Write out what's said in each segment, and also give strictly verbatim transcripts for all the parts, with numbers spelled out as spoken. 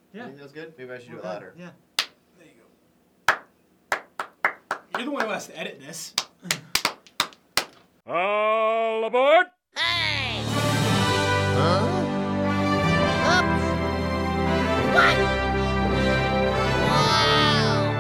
Yeah. You think that's good? Maybe I should do it Okay. louder. Yeah. There you go. You're the one who has to edit this. All aboard! Hey! Huh? Oops! What? Wow!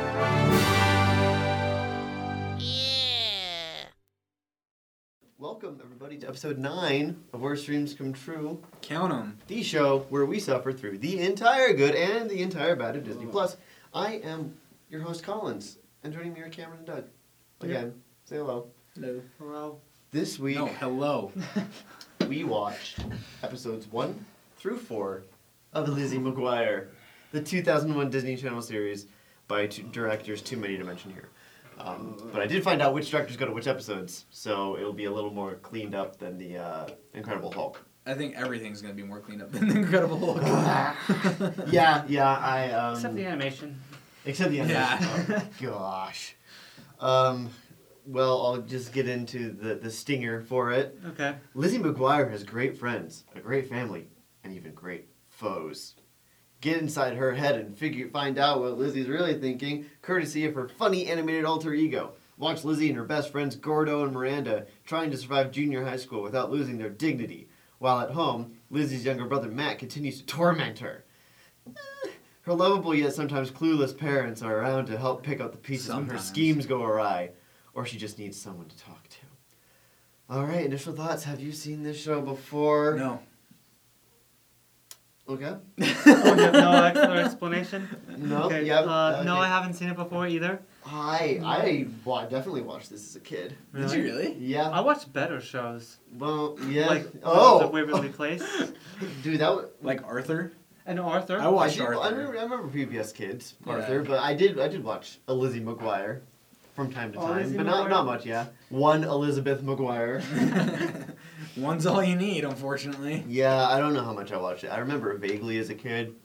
Yeah! Welcome, everybody, to episode nine of Where Streams Come True, Count them. the show where we suffer through the entire good and the entire bad of Disney Plus. I am your host, Collins, and joining me are Cameron and Doug. Again, say hello. Hello. Hello. This week, No, hello. we watched episodes one through four of Lizzie McGuire, the two thousand one Disney Channel series by two directors too many to mention here. Um, but I did find out which directors go to which episodes, so it'll be a little more cleaned up than the uh, Incredible Hulk. I think everything's going to be more cleaned up than the Incredible Hulk. Yeah, yeah, I... Um, Except the animation. Except the animation. Yeah. Oh, gosh. Um, well, I'll just get into the, the stinger for it. Okay. Lizzie McGuire has great friends, a great family, and even great foes. Get inside her head and figure find out what Lizzie's really thinking, courtesy of her funny animated alter ego. Watch Lizzie and her best friends Gordo and Miranda trying to survive junior high school without losing their dignity, while at home, Lizzie's younger brother Matt continues to torment her. Her lovable yet sometimes clueless parents are around to help pick up the pieces when her Sometimes. schemes go awry, or she just needs someone to talk to. All right, initial thoughts. Have you seen this show before? No. Okay. Oh, you have no extra explanation? No. Okay. Yeah. Uh, no, okay. I haven't seen it before either. I I wa- definitely watched this as a kid. Did you really? Yeah. I watched better shows. Well, yeah. Like oh. Lords of Waverly Place. Dude, that was. Like Arthur? And Arthur. I I, watched did, Arthur. I remember. I remember P B S Kids, Yeah. Arthur, but I did. I did watch a Lizzie McGuire from time to Oh, time, Lizzie but not McGuire? not much. Yeah. One Elizabeth McGuire. One's all you need, unfortunately. Yeah, I don't know how much I watched it. I remember it vaguely as a kid,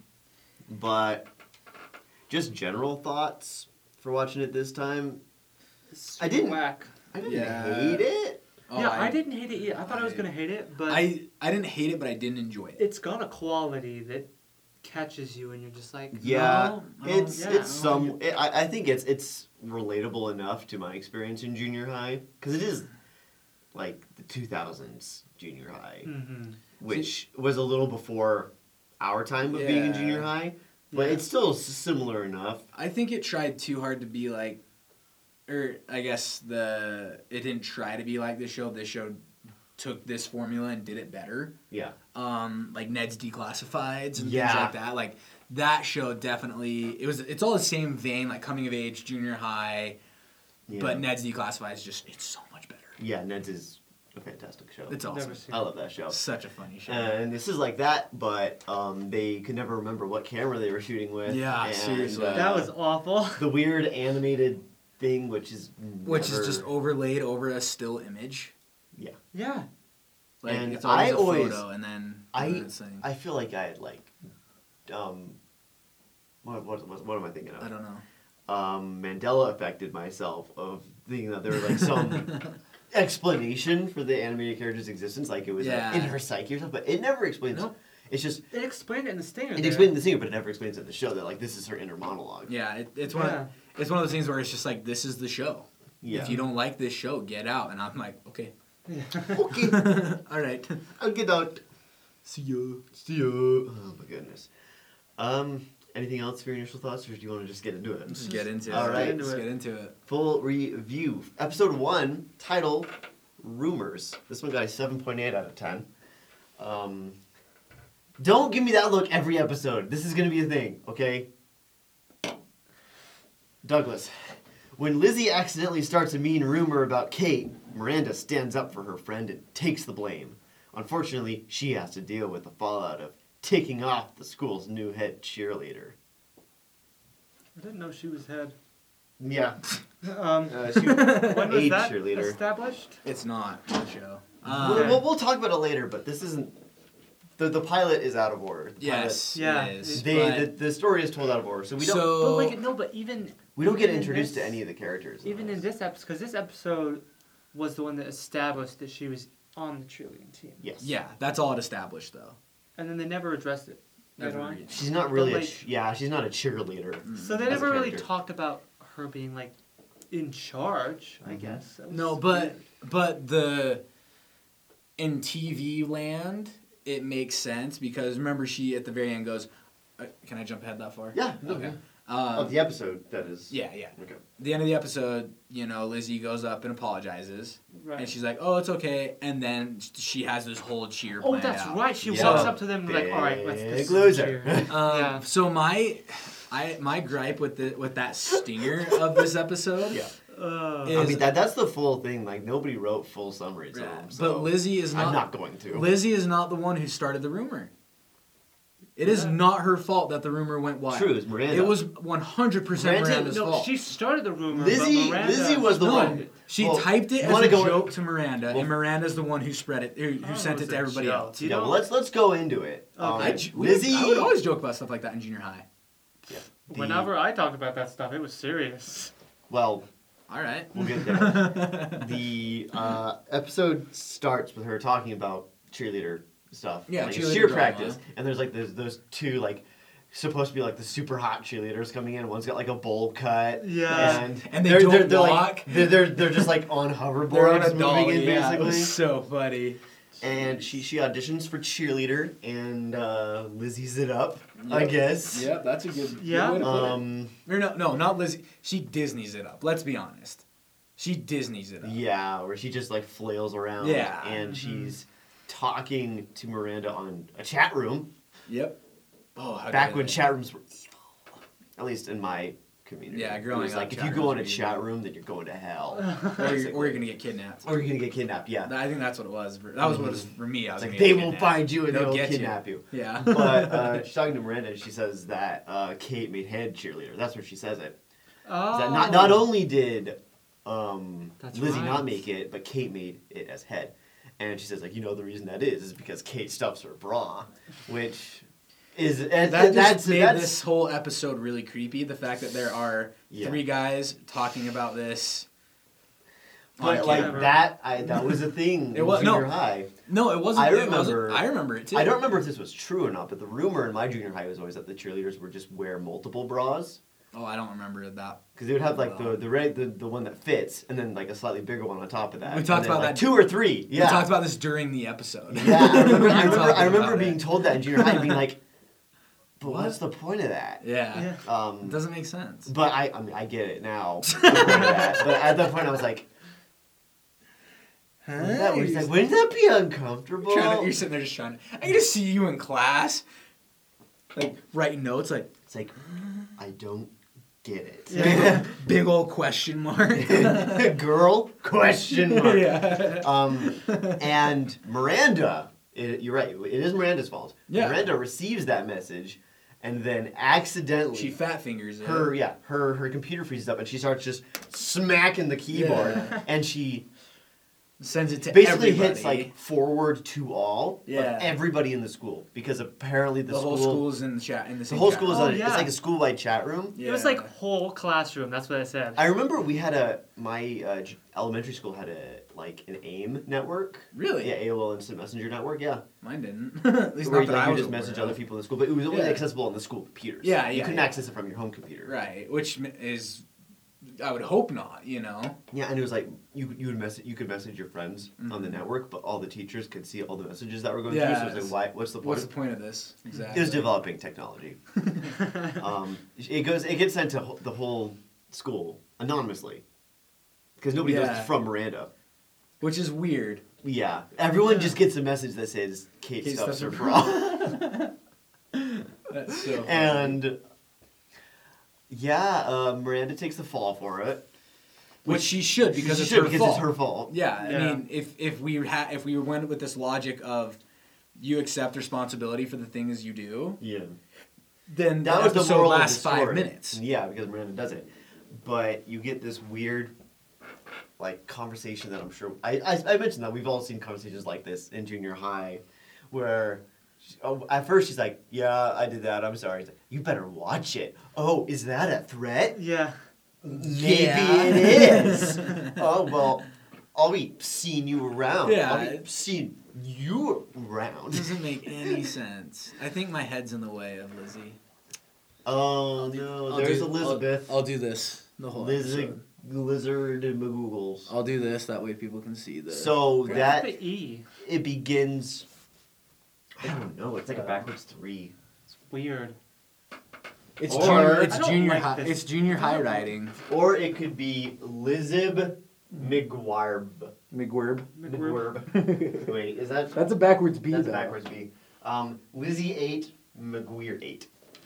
but just general thoughts for watching it this time. It's I didn't- Whack. I didn't Yeah. hate it. Oh, yeah, I, didn't hate it either. I thought I, was I- gonna hate it, but I, I didn't hate it, but I didn't enjoy it. it's got a quality that catches you, and you're just like, Yeah, no, I don't- it's yeah, it's I don't some. It, I I think it's it's relatable enough to my experience in junior high because it is like the two thousands junior high, Mhm. which was a little before our time of being in Yeah. junior high, but Yeah. it's still s- similar enough. I think it tried too hard to be like, or I guess the it didn't try to be like this show. This show took this formula and did it better. Yeah, Um, like Ned's Declassifieds and Yeah. things like that. Like that show definitely it was. It's all the same vein, like coming of age, junior high. yeah. But Ned's Declassified is just it's so much better. yeah, Ned's is a fantastic show. It's awesome. Never seen I love that show. Such a funny show. And this is like that, but um, they could never remember what camera they were shooting with. Yeah, and, seriously. uh, That was awful. the weird animated thing, which is Which never- is just overlaid over a still image. yeah. Yeah. Like And it's always I a always- photo and then I- the thing. I feel like I had like, um, what what what, what am I thinking of? I don't know. Um, Mandela affected myself of thinking that there was like some explanation for the animated character's existence, like it was Yeah. like, in her psyche or something. But it never explains. Nope. It's just It explained it in the stinger. it there. explains the singer, but it never explains it in the show that like this is her inner monologue. Yeah, it, it's one. Yeah. Of, it's one of those things where it's just like this is the show. Yeah. If you don't like this show, get out. And I'm like, okay, Okay, all right, I'll get out. see you. See you. Oh my goodness. Um, anything else for your initial thoughts, or do you want to just get into it? Just get into it. All right. Let's get into it. Full review. Episode one, title, Rumors. This one got a seven point eight out of ten. Um, don't give me that look every episode. This is going to be a thing, okay? Douglas. When Lizzie accidentally starts a mean rumor about Kate, Miranda stands up for her friend and takes the blame. Unfortunately, she has to deal with the fallout of taking off the school's new head cheerleader. I didn't know she was head. Yeah. Um, Uh, she, when was age that cheerleader. established? It's not the show. We'll, Um, we'll, we'll talk about it later, but this isn't. The, the pilot is out of order. The yes, Yeah, it is. Pilot, they, but- the, the story is told out of order, so we don't So- But like no, but even we don't get even in introduced this- to any of the characters. even in this episode, because this episode was the one that established that she was on the cheerleading team, Yes. yeah, that's all it established though. and then they never addressed it. later Never on. read. She's not really But, a like- ch- yeah. She's not a cheerleader. So they As a never really character. talked about her being like in charge. I Mhm. guess. That was No, but weird. but the in T V land, it makes sense because remember she at the very end goes, uh, "Can I jump ahead that far?" Yeah. no, Okay. yeah. Um, Of the episode, that is. yeah, yeah. Okay. The end of the episode, you know, Lizzie goes up and apologizes, right. and she's like, "Oh, it's okay," and then she has this whole cheer. Oh, planned that's out. right. She Yeah. walks up to them and like, all right, let's Big this is loser. cheer." Um, Yeah. So my, I my gripe with the with that stinger of this episode. Yeah. Uh, Is- I mean that that's the full thing. Like nobody wrote full summaries of Yeah, them. So but Lizzie is not. I'm not going to. Lizzie is not the one who started the rumor. It is Yeah. not her fault that the rumor went wild. True, it's Miranda. It was one hundred percent Miranda- Miranda's no, fault. she started the rumor. Lizzie- but Miranda Lizzie was the no, one- she Well, typed it you as wanna a go- joke to Miranda, Well- and Miranda's the one who spread it, who, who Oh, sent it it was to a everybody joke. else. You yeah, know- well, let's let's go into it. Okay. Um, I, j- we- Lizzie. I would always joke about stuff like that in junior high. the- Whenever I talked about that stuff, it was serious. Well, All right. we'll get there. the uh, episode starts with her talking about cheerleader stuff. Yeah, like cheerleader cheer drama. practice, and there's like those those two like supposed to be like the super hot cheerleaders coming in. One's got like a bowl cut. Yeah. And, And they they're, don't they're, they're walk. Like, they're, they're they're just like on hoverboards They're on a moving dolly. in Yeah, it basically. was so funny. And she she auditions for cheerleader, and uh, Lizzie's it up, I Yep. guess. Yep, that's a good, Yeah. good way to put it. Um. Or no, no, not Lizzie. She Disney's it up. Let's be honest. She Disney's it up. Yeah, where she just like flails around. Yeah. And Mhm. she's talking to Miranda on a chat room. Yep. Oh, how Back did when I- chat rooms were evil. At least in my community. Yeah, It growing was up, like if chat you go rooms in a were chat evil. room, then you're going to hell. or, you're, or you're gonna get kidnapped. Or you're gonna get kidnapped. Yeah. I think that's what it was. For, that was what it was for me. I was It's like gonna they get will kidnapped. find you and They'll they'll, get you. kidnap you. Yeah. But uh, she's talking to Miranda, and she says that uh, Kate made head cheerleader. That's where she says it. Oh. Is that not not only did um, That's Lizzie right. not make it, but Kate made it as head. And she says like, you know, the reason that is is because Kate stuffs her bra, which is and that just that's made that's this whole episode really creepy. The fact that there are Yeah. three guys talking about this. on but like camera. that I that was a thing It in was- no. junior high. No, it wasn't. I it wasn't- remember- I remember it too. I don't remember if this was true or not, but the rumor in my junior high was always that the cheerleaders would just wear multiple bras. Oh, I don't remember that. Because they would have like the Well. the, red, the the one that fits, and then like a slightly bigger one on top of that. We And talked then, about like, that- two or three. Yeah, We talked about this during the episode. Yeah, I remember. I We remember, talked I remember about being it. told that in junior high, and being like, "But What? what's the point of that?" Yeah. Yeah. It Um, doesn't make sense. but I, I mean, I get it now. the point of that. But at that point, I was like, Huh? wouldn't that, You're wouldn't that- just wouldn't that be uncomfortable? trying to- you're sitting there just trying to. I can just see you in class, like writing notes, like It's like, I don't get it. Yeah. big old question mark. Girl? Question mark. Yeah. Um, and Miranda, it, you're right. It is Miranda's fault. Yeah. Miranda receives that message, and then accidentally She fat fingers it. her yeah her her computer freezes up, and she starts just smacking the keyboard, Yeah. and she Sends it to basically everybody. hits like forward to all Yeah. of everybody in the school, because apparently the, the whole school, school's in the chat in the the same whole chat. school is Oh, on, yeah. it's like a school-wide chat room. Yeah. It was like whole classroom. That's what I said. I remember we had a my uh, j- elementary school had a like an AIM network. Really? Yeah, A O L Instant Messenger network. Yeah. Mine didn't. At least Where not that like, I you was just aware message of. other people in the school, but it was only Yeah. accessible on the school computers. Yeah, You yeah, couldn't yeah. access it from your home computer. Right, which m- is, I would hope not. You know. Yeah, and it was like you you would message you could message your friends on the Mhm. network, but all the teachers could see all the messages that were going Yeah, through. So it was it's- like, why? What's the point? What's the point of this? Exactly. It was developing technology. um, it goes. It gets sent to ho- the whole school anonymously because nobody knows Yeah. it's from Miranda. Which is weird. Yeah, everyone Yeah. just gets a message that says Kate, Kate stuffs stuffs her her bra. That's so. funny. And yeah, uh, Miranda takes the fall for it. Which she should because She it's should, her because fault. it's her fault. Yeah, I Yeah. mean, if if we ha- if we went with this logic of you accept responsibility for the things you do, Yeah. then That the was the episode moral lasts of the five story. minutes. Yeah, because Miranda does it. But you get this weird, like, conversation that I'm sure... I, I, I mentioned that we've all seen conversations like this in junior high, where... She, oh, at first she's like, yeah, I did that, I'm sorry. It's like, you better watch it. Oh, is that a threat? Yeah. Maybe Yeah. it is. Oh, well, I'll be seeing you around. Yeah. I'll be seeing you around. Doesn't make any sense. I think my head's in the way of Lizzie. Oh no, I'll there's do- Elizabeth. I'll, I'll do this the whole Lizard, episode. lizard and Magoogles. I'll do this that way people can see the. So Where's that the E? it begins. I don't know. It's like a backwards three. It's weird. it's or- junior. It's I don't junior like high. this. It's junior high writing. Or it could be Lizib McGuirb. McWerb. McGuirb. Wait, is that? That's a backwards B. That's a though. backwards B. Um, Lizzie eight, McGuire eight.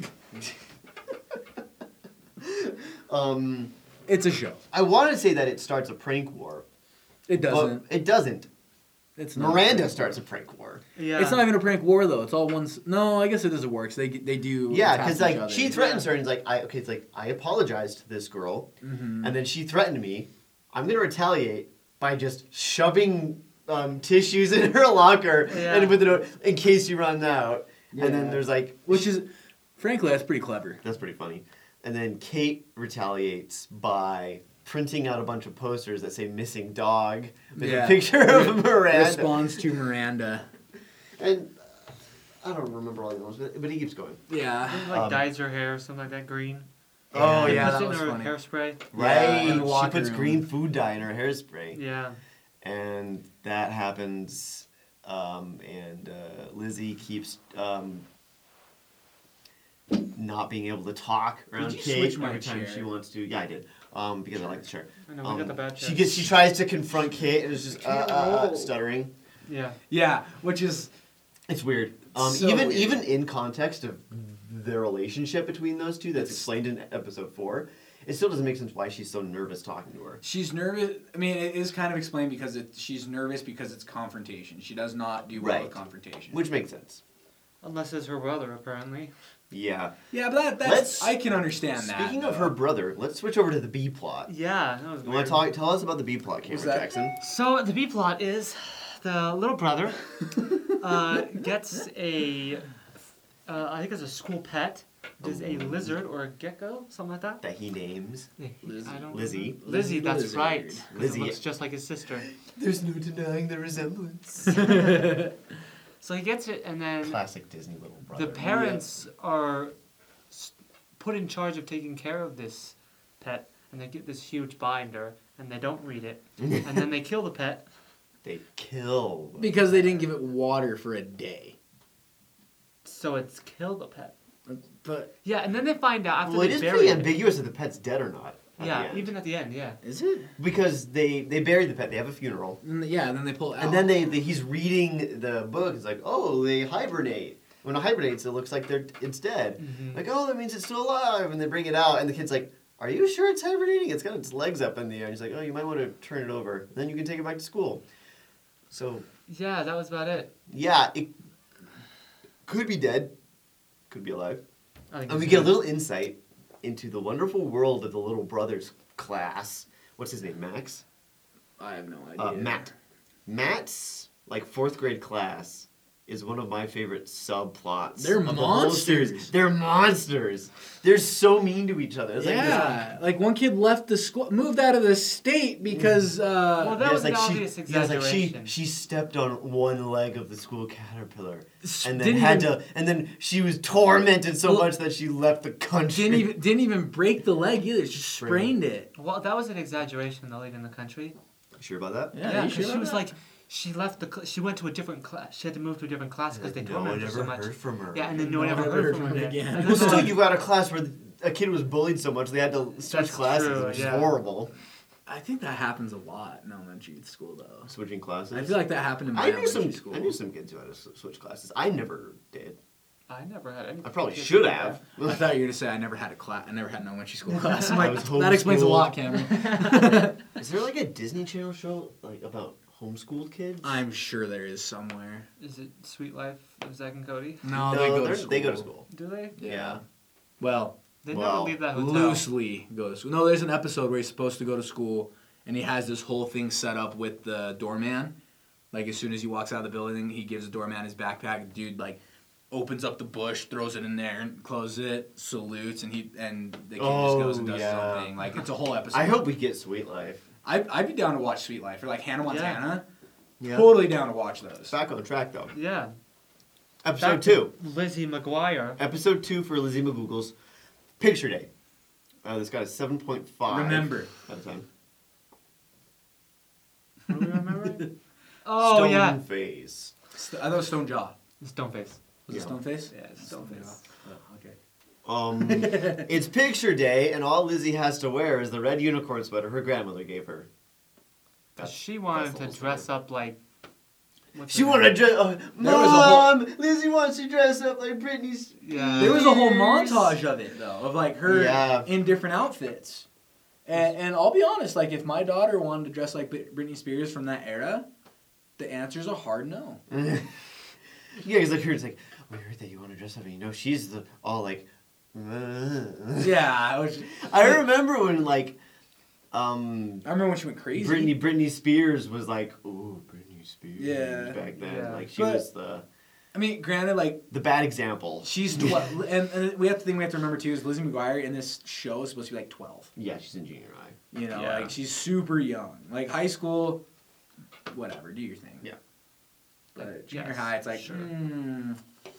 um, It's a show. I want to say that it starts a prank war, It doesn't. but it doesn't. It's not. Miranda starts a prank war. Yeah. It's not even a prank war though. It's all one. s- No, I guess it does. It works. They they do. Yeah, attack because each like other. she threatens her and is like, I okay, it's like I apologized to this girl, Mhm. and then she threatened me. I'm gonna retaliate by just shoving um, tissues in her locker Yeah. and with a note in case you run out. Yeah. And then there's like, Which is, frankly, that's pretty clever. that's pretty funny. And then Kate retaliates by printing out a bunch of posters that say "missing dog" with Yeah. a picture of Miranda. Responds to Miranda. And uh, I don't remember all the ones, but, but he keeps going. Yeah. It, like Um, dyes her hair or something like that green. Oh, And yeah, puts that it was in her funny. hairspray. Right. in the she locker puts room. green food dye in her hairspray. Yeah. And that happens. Um, and uh, Lizzie keeps um, not being able to talk around you Kate switch my every time chair? she wants to. Yeah, I did. Um, because I like the chair. I know, we Um, got the bad she chair. gets. She tries to confront Kate and is just uh, Can't uh, uh, roll. stuttering. Yeah. Yeah, which is It's weird. Um, So even weird. even in context of the relationship between those two, that's It's- explained in episode four. It still doesn't make sense why she's so nervous talking to her. she's nervous. I mean, it is kind of explained because it, she's nervous because it's confrontation. She does not do well Right. with confrontation. Which makes sense. Unless it's her brother, apparently. Yeah. yeah, but that, that's Let's- I can understand that. Speaking of though. her brother, let's switch over to the B plot. Yeah, that was You weird. want to talk? Tell us about the B plot, Cameron What's that? Jackson. So the B plot is the little brother uh, gets a, uh, I think it's a school pet. It is a lizard or a gecko, something like that. That he names. Lizzie. I don't Lizzie. remember. Lizzie, that's Lizard. right. 'cause Lizzie. It looks just like his sister. There's no denying the resemblance. So he gets it, and then Classic Disney little brother. the parents are s- put in charge of taking care of this pet, and they get this huge binder, and they don't read it, and then they kill the pet. They kill. the because they pet. didn't give it water for a day. So it's kill the pet. But Yeah, and then they find out after Well, it they is bury pretty it. ambiguous if the pet's dead or not. at the Yeah, end. even at the end, yeah. is it? Because they they bury the pet. They have a funeral. And yeah, and then they pull it out. And then they, they he's reading the book. It's like, oh, they hibernate. When it hibernates, it looks like they're it's dead. Mhm. Like, oh, that means it's still alive. And they bring it out, and the kid's like, are you sure it's hibernating? It's got its legs up in the air. And he's like, oh, you might want to turn it over. Then you can take it back to school. So Yeah, that was about it. yeah, it could be dead, could be alive, I think and we it's get a good. little insight into the wonderful world of the little brothers class. What's his name? Max. I have no idea. Uh, Matt. Matt's like fourth grade class is one of my favorite subplots. They're of the whole series. monsters. They're monsters. They're so mean to each other. It's like this- Yeah, like one kid left the school, moved out of the state because. Uh, Well, that Yeah, was it's an like she, obvious yeah, it's like she exaggeration. she stepped on one leg of the school caterpillar, S- and then didn't had even- to, and then she was tormented so Well, much that she left the country. didn't even didn't even break the leg either. Just sprained it. Well, that was an exaggeration, though, leaving the country. Sure about that? Yeah, Yeah, you 'cause sure she about was that? like, she left the, cl- she went to a different class. She had to move to a different class because they no one tormented her ever so much. heard from her. Yeah, and then no one ever heard from her again. And Well, then still, you got a class where a kid was bullied so much they had to switch That's classes, true, which yeah. is horrible. I think that happens a lot in elementary school though. Switching classes. I feel like that happened in my I knew elementary some. school. I knew some kids who had to s- switch classes. I never did. I never had any. I probably kids should like have. I thought you were gonna say I never had a class. I never had an elementary school class. I'm I like, was that explains a homeschooled. lot, Cameron. Is there like a Disney Channel show like about homeschooled kids? I'm sure there is somewhere. that. Is it Sweet Life of Zach and Cody? No, no, they go they're- to school. they go to school. Do they? Yeah. Well, They Well, never leave that hotel. loosely go to school. No, there's an episode where he's supposed to go to school, and he has this whole thing set up with the doorman. Like as soon as he walks out of the building, he gives the doorman his backpack. Dude, like, opens up the bush, throws it in there, and closes it, salutes, and he and the kid just goes and Oh, does yeah. his own thing. Like it's a whole episode. I hope we get Sweet Life. I'd, I'd be down to watch Sweet Life or like Hannah Montana. Yeah. Totally down to watch those. Back on track though. Yeah. Episode Back two. to Lizzie McGuire. Episode two for Lizzie McGoogles. Picture Day. Uh, this got a seven point five. Remember. At the time. What do we remember? Oh, Stone yeah. Face. St- I thought it was Stone Jaw. Stoneface. Was Yeah. it Stoneface? Yeah, it's Stoneface. Oh, okay. Um, it's Picture Day, and all Lizzie has to wear is the red unicorn sweater her grandmother gave her. That's- She wanted that's the to whole dress story. up like. what's She her wanted to name? dress. Oh, There was a whole- Mom, Lizzie wants to dress up like Britney Spears. Yeah. There was a whole montage of it though, of like her Yeah. in different outfits. And, and I'll be honest, like if my daughter wanted to dress like Brit- Britney Spears from that era, the answer's a hard no. Yeah, because like her, it's like, we heard that you want to dress up, and you know she's the all like. Yeah, I was. I remember when like, um, I remember when she went crazy. Britney Britney Spears was like, ooh, Britney Spears. Yeah. Back then, Yeah. like she But- was the I mean, granted, like the bad example. she's twelve, and, and we have to think we have to remember too is Lizzie McGuire in this show is supposed to be like twelve. Yeah, she's in junior high. You know, Yeah. like she's super young. Like high school, whatever, do your thing. Yeah. But junior Yes, high, it's like, sure. mm,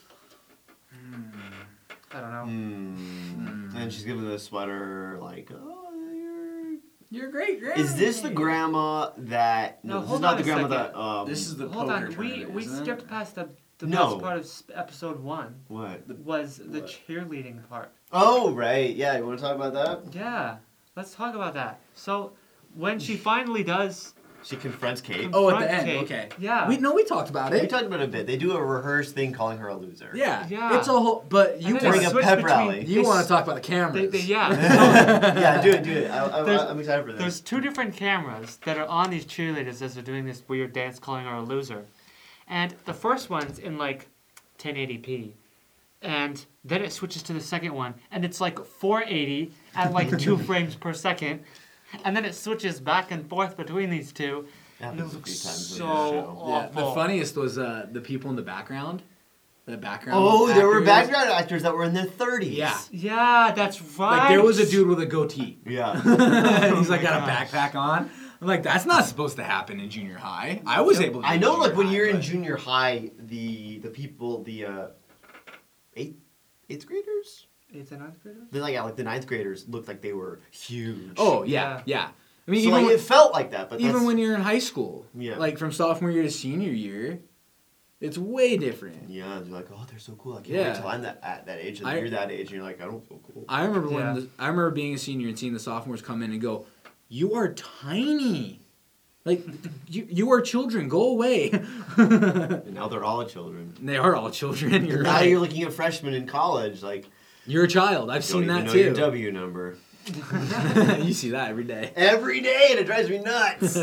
I don't know. Mm. And she's giving the sweater like, oh, you're. you're great, great. Is this the grandma that? No, No, this is hold not on the a grandma second. that. Um, This is the Hold poker on, we tournament, we isn't it? skipped past the the No. best part of s- episode one. what? Was the What? cheerleading part? Oh right, yeah. You want to talk about that? Yeah, let's talk about that. So when she finally does, She confronts Kate. Oh, at the Front end. Kate. Okay. Yeah. We no, we talked about We it. talked about it a bit. They do a rehearsed thing calling her a loser. Yeah. Yeah. It's a whole. But you And then During they a want switch pep between- rally. you they want s- to talk about the cameras. They, they, yeah. yeah, do it, do it. I, I, There's- I'm excited for this. There's two different cameras that are on these cheerleaders as they're doing this weird dance calling her a loser. And the first one's in like ten eighty p. And then it switches to the second one and it's like four eighty at like two frames per second. And then it switches back and forth between these two. That And it happens a looks few times in so the show. Yeah, the awful. funniest was uh, the people in the background. The background. Oh, there were actors. background actors that were in their thirties. Yeah. Yeah, that's right. Like there was a dude with a goatee. Yeah. and he's like my got a gosh. backpack on. I'm like, that's not supposed to happen in junior high. I was able to. I do know, junior like when high, you're in but- junior high, the the people, the uh, eighth eighth graders, Eighth and ninth graders? they like yeah, like the ninth graders looked like they were huge. Oh yeah, yeah. I mean, so even like when, it felt like that, but even that's, when you're in high school, Yeah. like from sophomore year to senior year, it's way different. yeah, you're like, oh, they're so cool. I can't Yeah. wait till I'm that at that age, and I- you're that age, and you're like, I don't feel cool. I remember Yeah. when the, I remember being a senior and seeing the sophomores come in and go, "You are tiny, like you you are children. Go away." And now they're all children. They are all children. You're now right. you're looking at freshmen in college, like You're a child. I've don't seen even that know your too. W number You see that every day. every day, and it drives me nuts.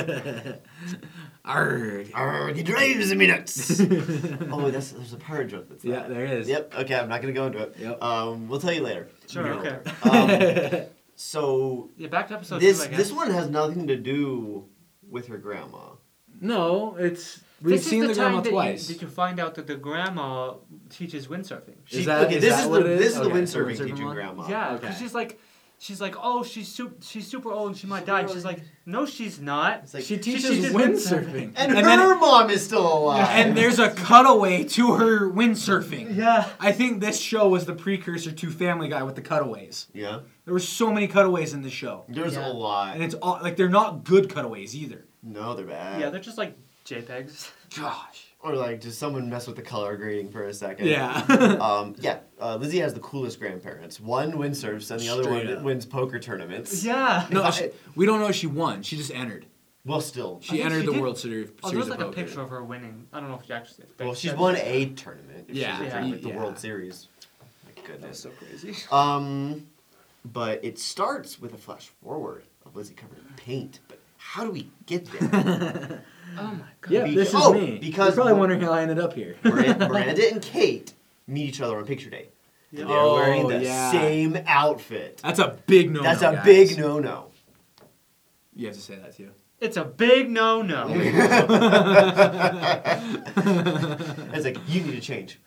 Arrgh. Arrgh, it drives me nuts. oh, that's there's a pirate joke that's Yeah, that. there is. Yep. Okay, I'm not gonna go into it. Yep. Um, we'll tell you later. Sure, We'll okay. get later. Um, so Yeah, back to episode this two, I guess. this one has nothing to do with her grandma. No, it's we've This seen is the, the time grandma that twice. You, that you find out that the grandma teaches windsurfing. Is that- okay, is this that is what the it is? this is the Okay, the windsurfing windsurfing teaching one? grandma. Yeah, Okay. because she's like, she's like, oh, she's super, she's super old and she might die. And she's like, no, she's not. It's like, she teaches teaches windsurfing. and, and her then mom is still alive. and there's a cutaway to her windsurfing. Yeah. I think this show was the precursor to Family Guy with the cutaways. yeah, There were so many cutaways in this show, there's Yeah. a lot. and it's all like they're not good cutaways either. No, they're bad. Yeah, they're just like JPEGs. Gosh. Or like just someone mess with the color grading for a second. Yeah. um, yeah. Uh, Lizzie has the coolest grandparents. One windsurfs and the other Straight one up. wins poker tournaments. Yeah. no, If I- she, we don't know if she won. She just entered. Well, still. She I think entered she the did- World Series, Oh, series there's like of a Poker. picture of her winning. I don't know if she actually. Well, she's that- won a tournament. If Yeah. she's Yeah. entering, like the Yeah. World Series. My That's goodness. so crazy. Um, but it starts with a flash forward of Lizzie covered in paint. But how do we get there? Oh my god. Yeah, Be- this is oh, me. because- You're probably wondering how I ended up here. Miranda, Miranda and Kate meet each other on picture day. Yeah. And they're Oh, wearing the yeah. same outfit. That's a big no. That's a big no-no. You have to say that too. It's a big no-no. It's like, you need to change.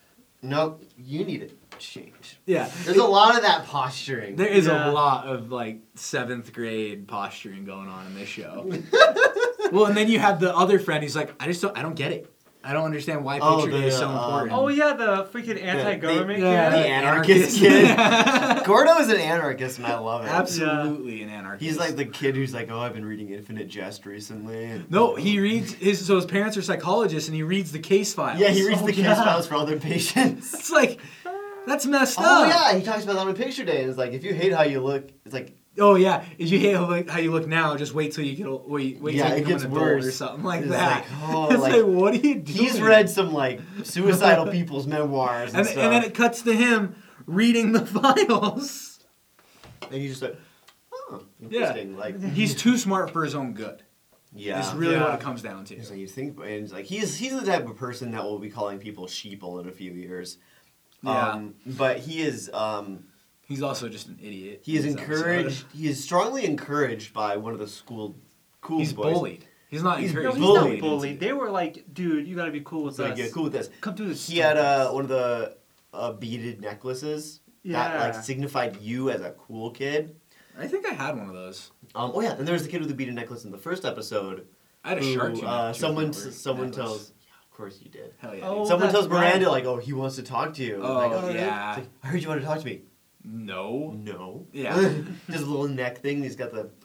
Nope, you need to change. Yeah. There's a lot of that posturing. There is Yeah. a lot of like seventh grade posturing going on in this show. Well, and then you have the other friend. He's like, I just don't, I don't get it. I don't understand why Oh, picture day is the, so uh, important. Oh yeah, the freaking anti-government Yeah. The kid. anarchist kid. Gordo is an anarchist, and I love it. Absolutely an anarchist. He's like the kid who's like, oh, I've been reading Infinite Jest recently. And, No, he reads his. So his parents are psychologists, and he reads the case files. Yeah, he reads Oh, the case yeah. files for other patients. It's like that's messed Oh up. yeah, he talks about that on Picture Day. And it's like, if you hate how you look, it's like, Oh yeah. If you hate how, look- how you look now, just wait till you get ol- wait wait Yeah, till you it become gets an adult worse. or something like It's that. like, oh, it's like, like, what are you doing? he's read some like suicidal people's memoirs and, and, stuff. and then it cuts to him reading the files. and he's just like, oh, Yeah. interesting. Like, He's too smart for his own good. yeah. Is really Yeah. what it comes down to. It's like you think, and it's like he's he's the type of person that will be calling people sheeple in a few years. Yeah. Um, but he is um, He's also just an idiot. he is in this encouraged. episode. He is strongly encouraged by one of the school cool He's boys. bullied. He's not He's encouraged. No, he's he's bullied not bullied. into They were like, dude, you gotta be cool with It's like, us. yeah, cool with this. Come do this. He had uh, one of the uh, beaded necklaces that Yeah. like signified you as a cool kid. it. I think I had one of those. Um, oh yeah, and there was the kid with the beaded necklace in the first episode. I had a who, shark tooth. uh, tooth someone network someone necklace. tells. Yeah, of course you did. Hell yeah. Oh, dude. Someone that's tells Miranda right. like, "Oh, he wants to talk to you." Oh, like, yeah. It's like, I heard you want to talk to me. No. No. Yeah. Just a little neck thing. He's got the.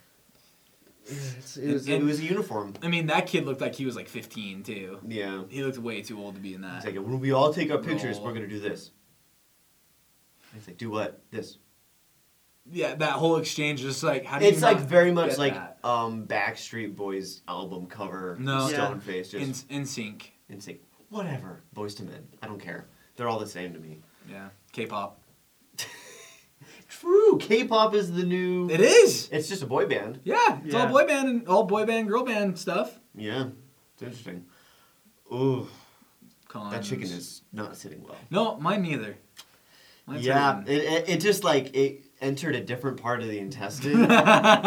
Yeah, it's, it, was, And- it was a uniform. I mean, that kid looked like he was like fifteen too. Yeah. He looked way too old to be in that. He's like, when we all take our pictures, No. we're gonna do this. And he's like, do what? This. Yeah, that whole exchange is like, how do you It's like not very much get like that? um Backstreet Boys album cover. No. Stone Yeah. face. Just in in sync. and say whatever. Boys to Men. I don't care. They're all the same to me. Yeah, K-pop. True. K-pop is the new. It is. It's just a boy band. Yeah, it's all Yeah. boy band and all boy band, girl band stuff. Yeah. It's interesting. Ooh, Cons. that chicken is not sitting well. No, mine neither. Mine's yeah, hurting. it, it it just like it entered a different part of the intestine, and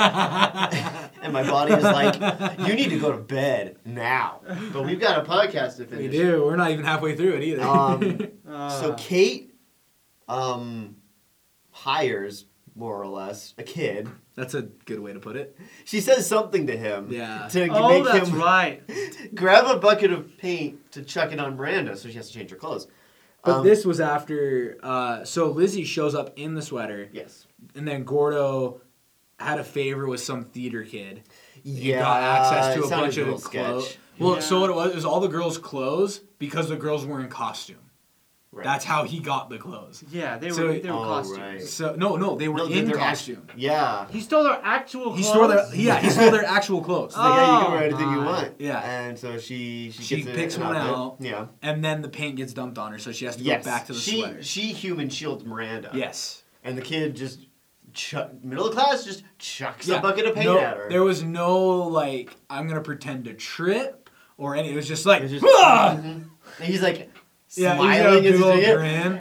my body was like, "You need to go to bed now." But we've got a podcast to we finish. do. We're not even halfway through it either. Um, Uh, so Kate, um, hires more or less a kid. That's a good way to put it. She says something to him. Yeah. To oh, make that's him right. grab a bucket of paint to chuck it on Miranda, so she has to change her clothes. But Um, this was after. Uh, so Lizzie shows up in the sweater, Yes. and then Gordo had a favor with some theater kid. He Yeah. got access to it a sounded bunch of real clothes. sketch. Well, Yeah. so what it was, it was all the girls' clothes because the girls were in costume. Right. That's how he got the clothes. Yeah, they were So- they were Oh, costumes. right. So no, no, they were No, in they're act- costume. Yeah. He stole their actual clothes. He stole their yeah, he stole their actual clothes. She's like, yeah, you can Oh, wear anything you my. want. Yeah. And so she she, She gets a- picks an one outfit. out. Yeah. And then the paint gets dumped on her, so she has to Yes. go back to the she sweater. she human shields Miranda. Yes. And the kid just chuck middle of class just chucks Yeah. a bucket of paint no, at her. There was no like I'm gonna pretend to trip or any. It was just like It's just- "Ah!" Mhm. And he's like yeah, smiling you got a as big he's old doing it. grin.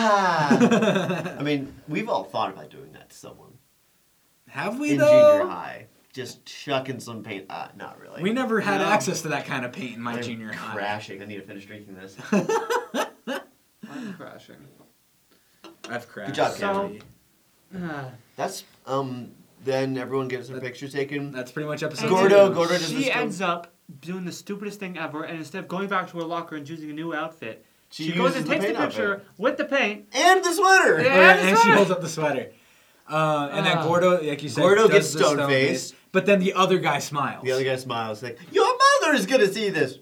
Ah. I mean, we've all thought about doing that to someone Have we in though? junior high. Just chucking some paint. Ah, not really. We never had No. access to that kind of paint in my I'm junior high. crashing. I need to finish drinking this. I'm crashing. I've crashed. Good job, So- already. Ah. That's um. Then everyone gets their That- picture taken. That's pretty much episode And Gordo, two. Gordo does She this ends up doing the stupidest thing ever, and instead of going back to her locker and choosing a new outfit, She, she, goes uses and takes the, paint picture outfit. with the paint. and the sweater. Yeah. Oh, yeah, the and she sweater. holds up the sweater. Uh, and then Ah. Gordo, like you said, Gordo does gets the stone stone face. face. But then the other guy smiles. The other guy smiles like, "Your mother is gonna see this."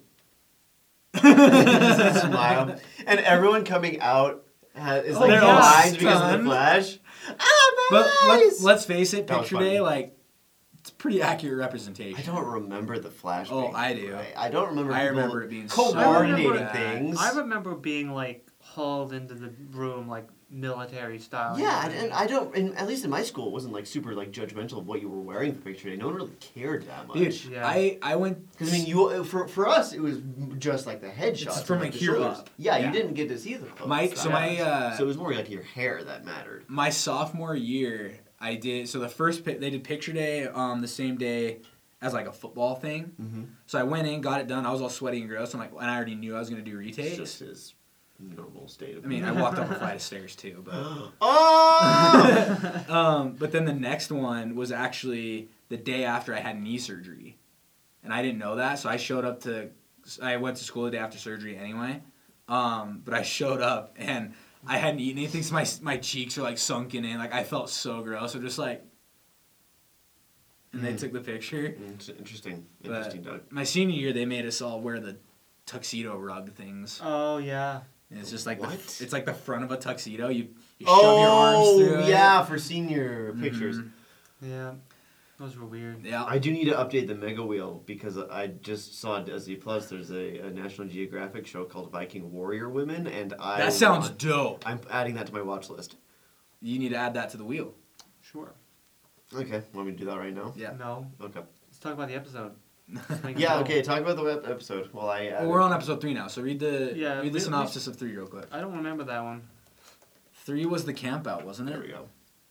Smile, and everyone coming out has, is Oh, like they're all blind because of stunned. the flash. Ah, my But let's, eyes! let's face it, That was picture funny. day, like, it's pretty accurate representation. I don't remember the flash. Oh, being I do. right. I don't remember. I people remember it being so coordinating bad. things. I remember being like hauled into the room like military style. Yeah, and, and I don't. And at least in my school, it wasn't like super like judgmental of what you were wearing for picture day. No one really cared that much. Dude, Yeah. I, I went... Because I mean, you for for us, it was just like the headshots It's from, like like, the here shoulders. up. Yeah, Yeah. you didn't get to see the clothes. My, so my, uh, so it was more like your hair that mattered. my sophomore year, I did... So the first... pi- They did picture day um, the same day as, like, a football thing. Mm-hmm. So I went in, got it done. I was all sweaty and gross. I'm like... And I already knew I was going to do retakes. Just as normal state of I mean, I walked up a flight of stairs too, but oh! um, but then the next one was actually the day after I had knee surgery, and I didn't know that, so I showed up to. I went to school the day after surgery anyway, um, but I showed up and I hadn't eaten anything, so my my cheeks are like sunken in, like I felt so gross. I'm just like, and they Mm. took the picture. Interesting, interesting, But interesting, Doug. my senior year, they made us all wear the tuxedo rug things. Oh yeah. And it's just like the, What? it's like the front of a tuxedo. You, you shove your arms Oh, through it. yeah, for senior pictures. Mhm. Yeah. Those were weird. Yeah. I do need to update the Mega Wheel because I just saw on Disney Plus. There's a, a National Geographic show called Viking Warrior Women, and I that sounds want- dope. I'm adding that to my watch list. You need to add that to the wheel. Sure. Okay, want me to do that right now? Yeah. No. Okay. Let's talk about the episode. Let's make it Yeah. go. Okay. Talk about the web episode while I. Well, add we're it. on episode three now, so read the Yeah, read the we- synopsis of three real quick. I don't remember that one. Three was the camp out, wasn't There we it? go.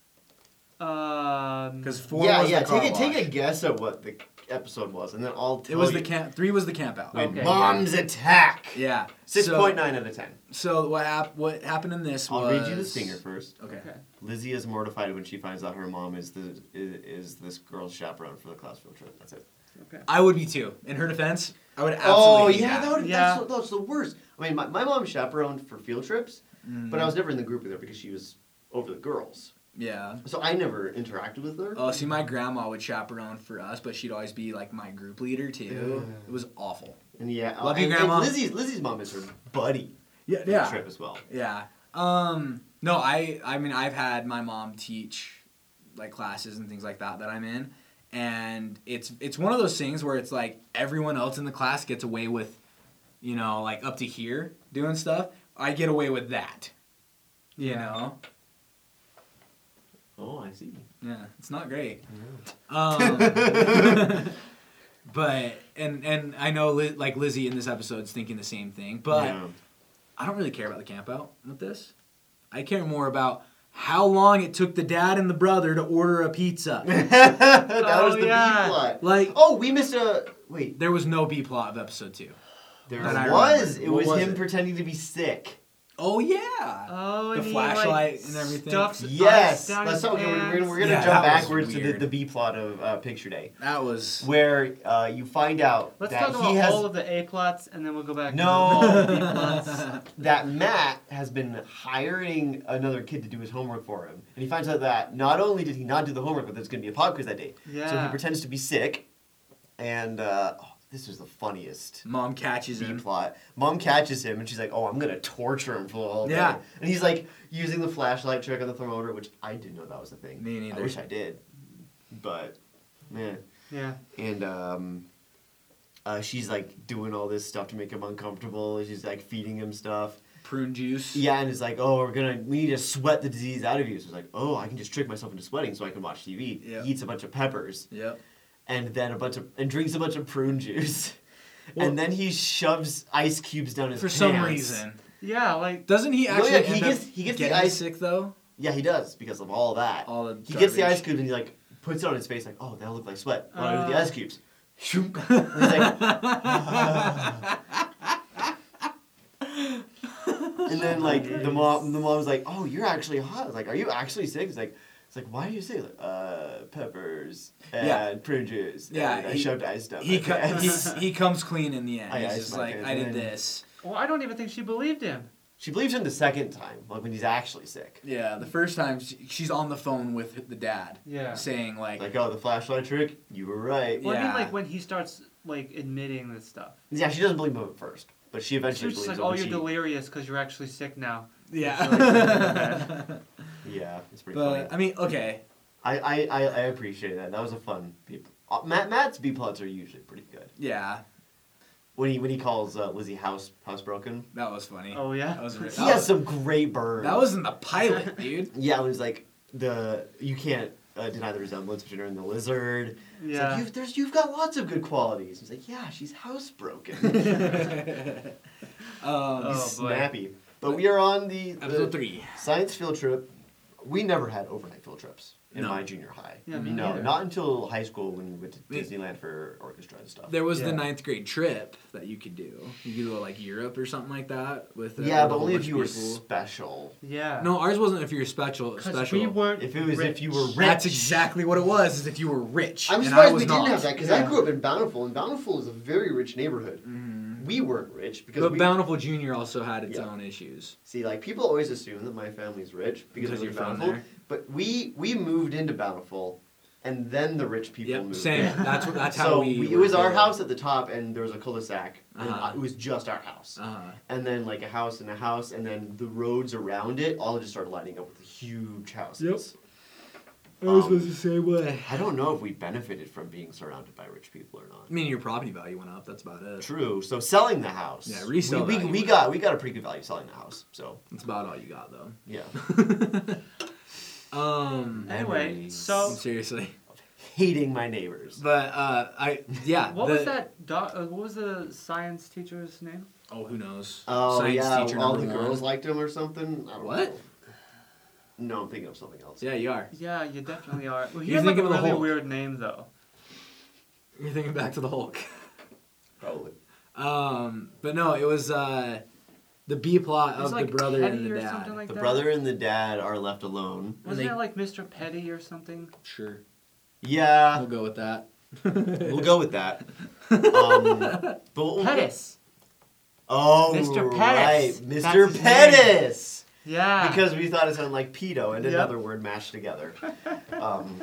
Um. Because four yeah, was yeah. the car Take a take a wash. guess at what the episode was, and then I'll tell It was you. the camp. Three was the camp out. When Okay, Mom's attack. Yeah. Six So- point nine out of ten. So what hap- What happened in this I'll was? read you the stinger first. Okay. Okay. Lizzie is mortified when she finds out her mom is the is, is this girl's chaperone for the class field trip. That's it. Okay. I would be too. In her defense, I would absolutely. Oh hate yeah, that. that would, Yeah. that's, that's the worst. I mean, my, my mom chaperoned for field trips, Mhm. but I was never in the group with her because she was over the girls. Yeah. So I never interacted with her. Oh, see, my grandma would chaperone for us, but she'd always be like my group leader too. Yeah. It was awful. And yeah, Love and, you, and Grandma. Lizzie's Lizzie's mom is her buddy Yeah. for the Yeah. trip as well. Yeah. Um. No, I. I mean, I've had my mom teach, like classes and things like that that I'm in, and it's it's one of those things where it's like everyone else in the class gets away with, you know, like up to here doing stuff. I get away with that. You Yeah. know. Oh, I see. Yeah, it's not great. Yeah. Um, but and and I know Li- like Lizzie in this episode's thinking the same thing, but Yeah. I don't really care about the camp out with this. I care more about how long it took the dad and the brother to order a pizza. that Oh, was the yeah. B plot. Like Oh, we missed a wait. there was no B plot of episode two. There That I was. remember. It What was, was him it? pretending to be sick. Oh yeah. Oh, The and he, flashlight like, and everything. stuffs Yes. ice down Let's his talk. Okay, we're, we're, pants. we're gonna Yeah, jump that was backwards to the, weird. the B plot of uh, Picture Day, That was where uh, you find out Let's that talk about he has all of the A plots, and then we'll go back. No. to the B plots. that Matt has been hiring another kid to do his homework for him, and he finds out that not only did he not do the homework, but there's gonna be a pub quiz that day. So he Yeah. pretends to be sick, and uh, oh, this was the funniest. mom catches B him. plot. Mom catches him and she's like, "Oh, I'm gonna torture him for the whole day." Yeah. And he's like using the flashlight trick on the thermometer, which I didn't know that was a thing. Me neither. I wish I did, but man. Yeah. And um, uh, she's like doing all this stuff to make him uncomfortable. She's like feeding him stuff. Prune juice. Yeah, and it's like, "Oh, we're gonna we need to sweat the disease out of you." So it's like, "Oh, I can just trick myself into sweating so I can watch T V." Yeah. He eats a bunch of peppers. Yep. And then a bunch of and drinks a bunch of prune juice. Well- and then he shoves ice cubes down his For pants. some reason. Yeah, like Doesn't he No, actually yeah, end he up gets- he gets the getting ice- sick though? Yeah, he does because of all that. All the he gets the garbage. ice cubes and he like puts it on his face like, "Oh, that'll look like sweat." What do I do with the Uh. ice cubes? Shoop. And he's like, and then like the mom, the mom's like, "Oh, you're actually hot." I was like, "Are you actually sick?" It's like, "It's like, why are you sick?" Like, uh, peppers and Yeah. prune juice. Yeah, and I he- shoved ice stuff. He, in my co- pants." he he comes clean in the end. I He's iced just my like, pants I did in. this. well, I don't even think she believed him. She believes him the second time, like when he's actually sick. Yeah, the first time she, she's on the phone with the dad, Yeah. saying like, Like, "Oh, the flashlight trick. You were right." Well, I mean, Yeah. like when he starts like admitting this stuff. Yeah, she doesn't believe him at first, but she She eventually was just believes like, him. "Oh, when you're she- delirious because you're actually sick now." yeah. Yeah, it's pretty But funny. I mean, okay, I, I, I, I appreciate that. That was a fun. B- uh, Matt Matt's B plots are usually pretty good. yeah, When he when he calls uh, Lizzie house housebroken, that was funny. Oh yeah. That was re- he that has was, some great burns. that was in the pilot, dude. Yeah, it was like the you can't uh, deny the resemblance between her and the lizard. It's Yeah. like, you've, there's you've got lots of good qualities. He's like, yeah, she's housebroken. um, Oh, He's boy. snappy. But we are on the, the episode three. science field trip we never had overnight field trips in No. my junior high. Yeah, me no, neither. not until high school when we went to Me- Disneyland for orchestra and stuff. There was Yeah. the ninth grade trip that you could do. You could go to like Europe or something like that with. Uh, yeah, with a but whole only bunch if of you were people. special. Yeah. No, ours wasn't if you were special. Because Special. we weren't If it was rich. if you were rich. That's exactly what it was. Is if you were rich. I'm and I surprised was we didn't not. have that because Yeah. I grew up in Bountiful, and Bountiful is a very rich neighborhood. Mhm. We weren't rich because But we Bountiful Junior also had its Yeah. own issues. see, like people always assume that my family's rich because, Because we you're live in from Bountiful. there. But we we moved into Bountiful, and then the rich people Yep, moved. same. in. That's what. That's so how we. it were was our there. house at the top, and there was a cul-de-sac. And Uh-huh. it was just our house, Uh-huh. and then like a house and a house, and then the roads around it all just started lining up with huge houses. I was Um, supposed to say what? I don't know if we benefited from being surrounded by rich people or not. I mean, your property value went up. That's about it. True. So selling the house. Yeah, resale We, we, value we went got we got a pretty good value selling the house. So That's about all you got, though. yeah. um. Anyway, Memories. so Seriously. Hating my neighbors. But uh, I yeah. what the- was that? Do- uh, what was the science teacher's name? Oh, who knows? Oh Science yeah, teacher all the number one. girls liked him or something. I don't What? know. No, I'm thinking of something else. Yeah, you are. Yeah, you definitely are. Well, he You're had like a thinking of the really Hulk. weird name though. You're thinking back to the Hulk. Probably. Um, but no, it was uh, the B plot It was of like the brother Petty and the or dad. something like The that. brother and the dad are left alone. Wasn't they- it like Mister Petty or something? Sure, Yeah, we'll go with that. we'll go with that. Um, but we'll- Pettis. Oh, Mister right, Pettis. Mister That's his Pettis. Yeah. Because we thought it sounded like pedo and Yep. another word mashed together. Um,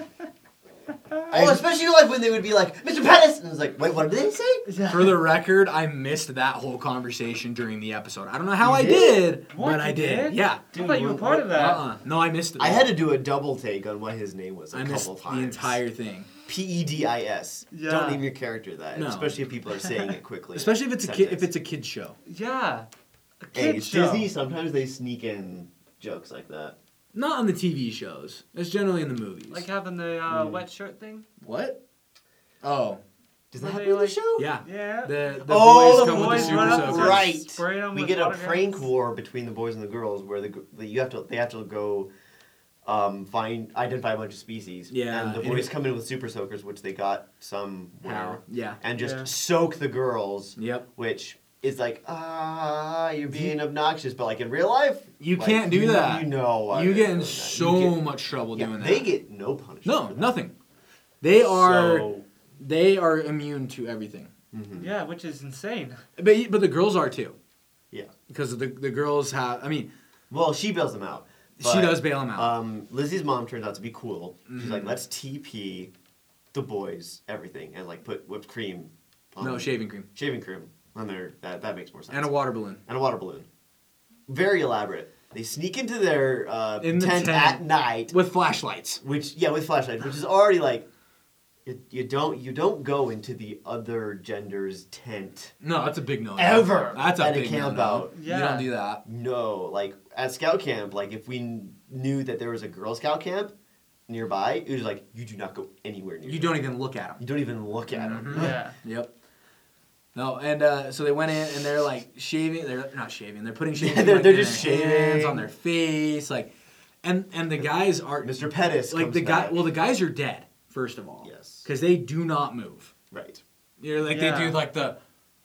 oh, especially like when they would be like, Mister Pettis! And it's like, wait, what did they say? Yeah. For the record, I missed that whole conversation during the episode. I don't know how You I did? did, What, but I you did. did? Yeah. I thought you were part of that. Uh-uh. No, I missed it. I had to do a double take on what his name was a I missed couple the times. entire thing. P E D I S. Yeah. Don't name your character that, No. especially if people are saying it quickly. Especially if it's a kid. If Sentence. it's a kid show. Yeah. A Hey, kid it's show. Disney. Sometimes they sneak in jokes like that. Not on the T V shows. It's generally in the movies. Like having the uh, Mm. wet shirt thing. what? Oh, Does Were that they happen in the like- show? yeah. Yeah. The the Oh, boys the come boys with the super run up soakers. to Right. spray 'em We with get a water prank guns. war between the boys and the girls, where the, the you have to they have to go um, find identify a bunch of species. Yeah, And the and boys it- come in with super soakers, which they got somewhere, How? Yeah. and just Yeah. soak the girls, Yep. which is like ah, you're being obnoxious, but like in real life, You like, can't do you- that. You know, why You they're get in doing that. so You get- much trouble yeah, doing they that. get no punishment. No, for that. nothing. They are So, they are immune to everything. mhm. Yeah, which is insane. But but the girls are too. Yeah. Because the the girls have. I mean, Well, she bails them out. she but, does bail them out. Um, Lizzie's mom turns out to be cool. She's Mhm. like, let's T P the boys everything and like put whipped cream. On no shaving cream shaving cream on their that that makes more sense. and a water balloon. and a water balloon. Very elaborate. They sneak into their uh, In the tent, tent. at night, With flashlights. which yeah, with flashlights, which is already like. You, you don't you don't go into the other gender's tent No, that's a big no. ever That's a at a big camp no. out. You Yeah. don't do that. No, like at scout camp, like if we kn- knew that there was a Girl Scout camp nearby, it was like you do not go anywhere near. You them. don't even look at them. You don't even look at them. Mhm. Yeah. Yep. No, and uh, so they went in and they're like shaving. They're not shaving. They're putting shaving. Yeah, they're- like, they're in just their hands shaving. on their face, like, and and the guys are Mister Pettis, like comes the guy. back. Well, the guys are dead first of all. Yes. Because they do not move. Right. You're like Yeah. they do like the.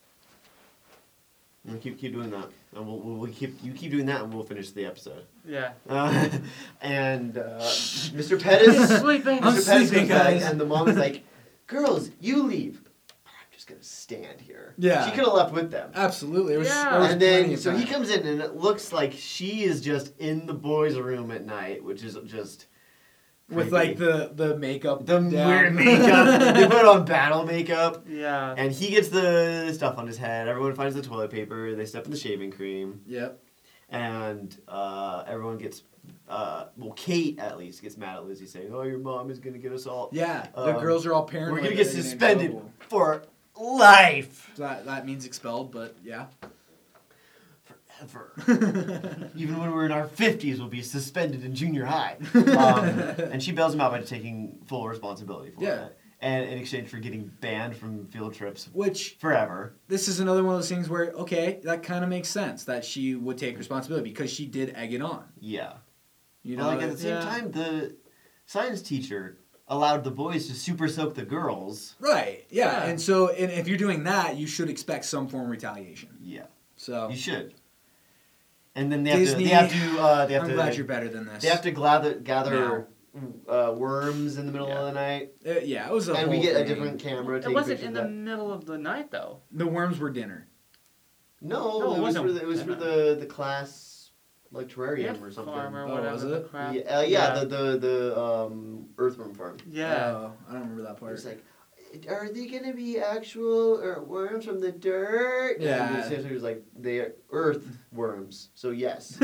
And keep keep doing that, and we'll, we'll, we'll keep you keep doing that, and we'll finish the episode. Yeah. Uh, and uh, Mister Pettis, Sleeping. I'm Mister Pettis sleeping, comes back, guys. and the mom is like, "Girls, you leave. I'm just gonna stand here." Yeah. She could have left with them. Absolutely. There was, Yeah. there was And plenty then, of so he time. comes in, and it looks like she is just in the boys' room at night, which is just with creepy. like the the makeup. the down. weird makeup. They put on battle makeup, Yeah. and he gets the stuff on his head. Everyone finds the toilet paper. They step in the shaving cream, Yep. and uh, everyone gets. Uh, well, Kate at least gets mad at Lizzie, saying, "Oh, your mom is gonna get us all. Yeah. The Um, girls are all paranoid. We're gonna that get they're in suspended trouble. for life, So that that means expelled, but yeah. forever. Even when we're in our fifties, we'll be suspended in junior high." Um, and she bails him out by taking full responsibility for Yeah. that, and in exchange for getting banned from field trips Which forever. this is another one of those things where okay, that kind of makes sense that she would take responsibility because she did egg it on. Yeah. You But know, like at the same yeah. time, the science teacher allowed the boys to super soak the girls. right? Yeah. Yeah. And so, and if you're doing that, you should expect some form of retaliation. Yeah, So you should. And then they have Disney, to. They have to. Uh, they have I'm to. glad you're better than this. They have to gather gather uh, worms in the middle Yeah. of the night, Uh, yeah, it was a and whole we get a thing. different camera. It taking wasn't pictures in of the that. middle of the night though. The worms were dinner. No, No, it it was wasn't. for the, it was for the the class like terrarium or something. Farm or Oh, whatever. was the it? crap. Yeah, uh, yeah, the the the um, earthworm farm. Yeah. Oh, I don't remember that It part. was like, are they gonna be actual or worms from the dirt? Yeah. And the sister was like, they are earthworms. So yes,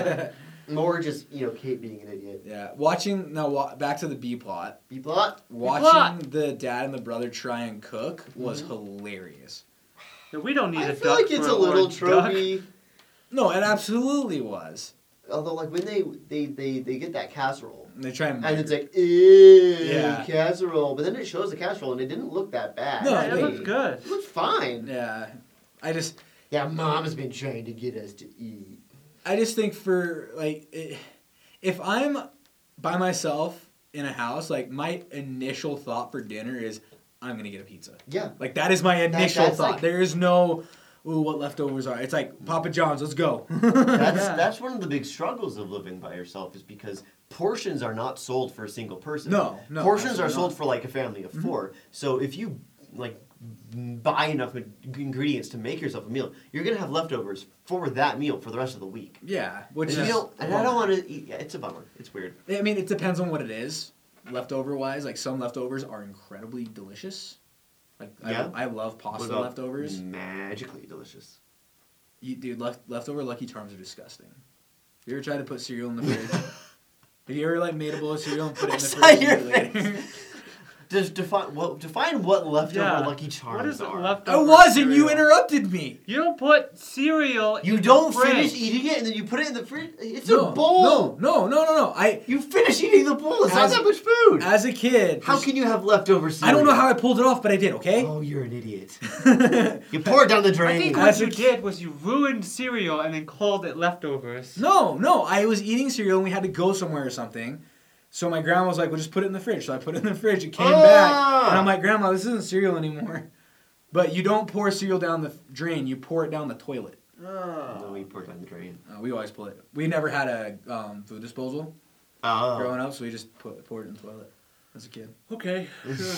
or just you know Kate being an idiot. Yeah, watching now. Wa- back to the B plot. B plot. Watching plot. the dad and the brother try and cook was Mhm. hilarious. Yeah, we don't need I a feel duck like it's for a little orange duck. tropey. No, it absolutely was. Although like when they they they they get that casserole. And they try and. And it's like, ew, Yeah. casserole. But then it shows the casserole, and it didn't look that bad. No, Yeah, it it didn't. looks good. It looked fine. yeah, I just, Yeah, Mom's been trying to get us to eat. I just think for like, it, if I'm by myself in a house, like my initial thought for dinner is, I'm gonna get a pizza. Yeah. Like that is my initial that's thought. like- There is no, ooh, what leftovers are. It's like Papa John's. Let's go. That's Yeah. that's one of the big struggles of living by yourself is because portions are not sold for a single person. No, no, Portions are absolutely sold not. for like a family of Mhm. four. So if you like buy enough ingredients to make yourself a meal, you're gonna have leftovers for that meal for the rest of the week. Yeah, which And is you don't, and I a don't bummer. want to eat. Yeah, it's a bummer. It's weird. I mean, it depends on what it is. Leftover wise, like some leftovers are incredibly delicious. Like Yeah? I, I love pasta What about leftovers. magically delicious. You, dude, left, leftover Lucky Charms are disgusting. You ever tried to put cereal in the fridge? Have you ever like made a bowl of cereal and put it I in the saw fridge? your and eat it later? Just define what define what leftover Yeah. Lucky Charms What is are. leftover? I was, and you cereal? interrupted me. You don't put cereal. You in don't the fridge. finish eating it and then you put it in the fridge. It's no, a bowl. No, no, no, no, no. I, You finish eating the bowl. It's As- not that much food. as a kid, How can you have leftover I cereal? don't know how I pulled it off, but I did. Okay. Oh, you're an idiot. You pour it down the I drain. think As what you a did was you ruined cereal and then called it leftovers. No, no. I was eating cereal and we had to go somewhere or something. So my grandma was like, well, just put it in the fridge. So I put it in the fridge. It came Ah! back. And I'm like, Grandma, this isn't cereal anymore. But you don't pour cereal down the drain. You pour it down the toilet. No, we pour it down the drain. Uh, we always pull it. We never had a um, food disposal Oh. growing up, so we just put, poured it in the toilet as a kid. Okay.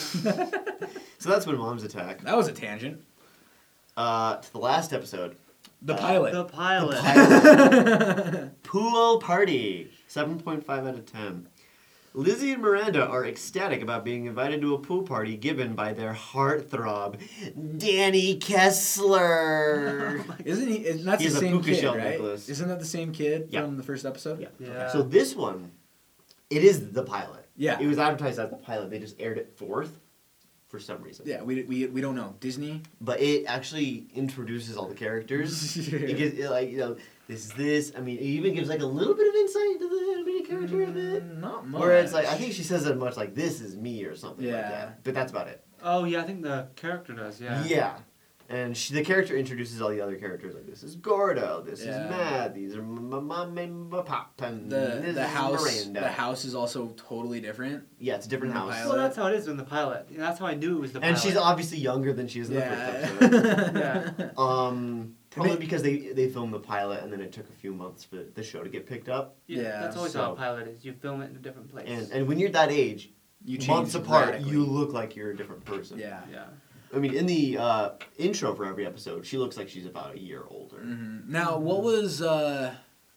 So that's when Mom's attack. That was a tangent. Uh, to the last episode. The Uh, pilot. The pilot. Pilot. Pool party. seven point five out of ten. Lizzie and Miranda are ecstatic about being invited to a pool party given by their heartthrob, Danny Kessler. Isn't he? Isn't that the He's a same puka kid, shell right? necklace. Isn't that the same kid Yeah. from the first episode? Yeah. Yeah. So this one, it is the pilot. Yeah. It was advertised as the pilot. They just aired it fourth for some reason. Yeah, we, we, we don't know. Disney? But it actually introduces all the characters. It gives, it, like, you know, this is this. I mean, it even gives like a little bit of insight into the animated character a bit. Mm, Not much. Where it's like, I think she says it much like, this is me or something like Yeah. that. But that's about it. Oh yeah, I think the character does. Yeah. Yeah. And she, the character introduces all the other characters. Like, this is Gordo. This Yeah. is Mad. These are my mom and my pop. And the this the is house Miranda. the house is also totally different. Yeah, it's a different The house. pilot. Well, that's how it is in the pilot. Yeah, that's how I knew it was the And pilot. she's obviously younger than she is in the Yeah. first episode. Yeah. Um, probably They- because they they filmed the pilot and then it took a few months for the show to get picked up. Yeah, Yeah, that's always so- how a pilot is. You film it in a different place. And and when you're that age, You change months apart, radically. you look like you're a different person. Yeah. yeah. I mean, in the uh, intro for every episode, she looks like she's about a year older. hmm Now, what was? uh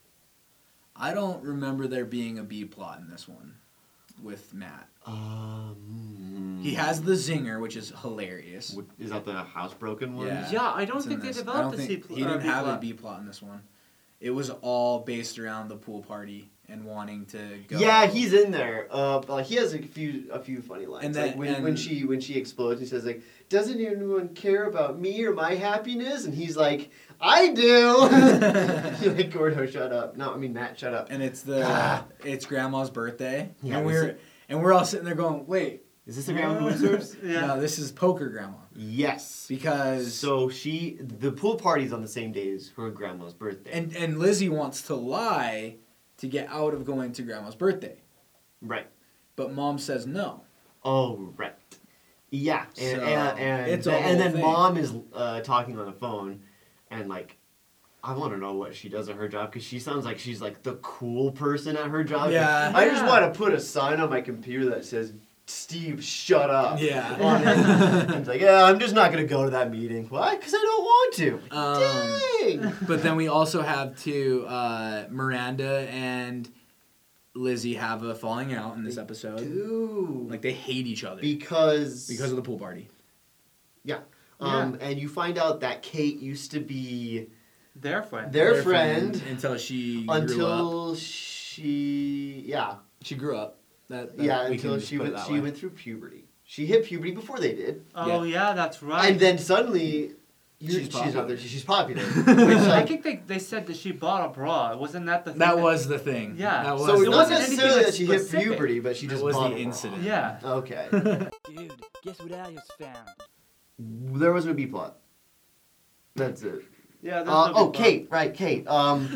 I don't remember there being a B plot in this one with Matt. Um, He has the zinger, which is hilarious. What- Is that the housebroken one? Yeah. Yeah, I don't It's in think they this. I developed don't the think- C pl- He uh, didn't B have a plot. B plot in this one. It was all based around the pool party and wanting to go. Yeah, he's in there. Uh, but, like he has a few a few funny lines. And like then- when, when and- she when she explodes, he says like, "Doesn't anyone care about me or my happiness?" And he's like, "I do." You're like, Gordo, shut up. No, I mean Matt, shut up. And it's the Ah. it's Grandma's birthday, Yeah, and was we're it- and we're all sitting there going, "Wait, Is this the grandma who observes? Yeah. no, this is poker Grandma." Yes. Because So she the pool party's on the same day as her grandma's birthday. and and Lizzie wants to lie to get out of going to grandma's birthday. Right. But mom says no. Oh, right. Yeah, and So, and, and, it's a th- and whole then thing. mom is uh, talking on the phone, and like, I want to know what she does at her job because she sounds like she's like the cool person at her job. Yeah. I just Yeah. want to put a sign on my computer that says, "Steve, shut up." Yeah. On it. And it's like, yeah, I'm just not gonna go to that meeting. Why? Because I don't want to. Um, Dang. But then we also have to uh, Miranda and Lizzie have a falling out in this episode. Dude. Like they hate each other because because of the pool party. yeah. Um, and you find out that Kate used to be Their friend. their, friend, until she grew up. until she yeah She grew up. That, that yeah we until can just she put it went that she way. went through puberty. She hit puberty before they did, Oh yeah, that's right. and then suddenly you, She's she's, popular. not there. She's popular. Which, I like, think they, they said that she bought a bra. Wasn't that the thing? That was the thing. Yeah. That was so the it's not wasn't thing. anything, necessarily like, that she hit specific. puberty, but she That just was bought the a bra. incident. Yeah. Okay. Dude, guess what I just found? There was no B plot. That's it. Yeah. there's Uh, no oh, big bra. Kate, right? Kate. Um,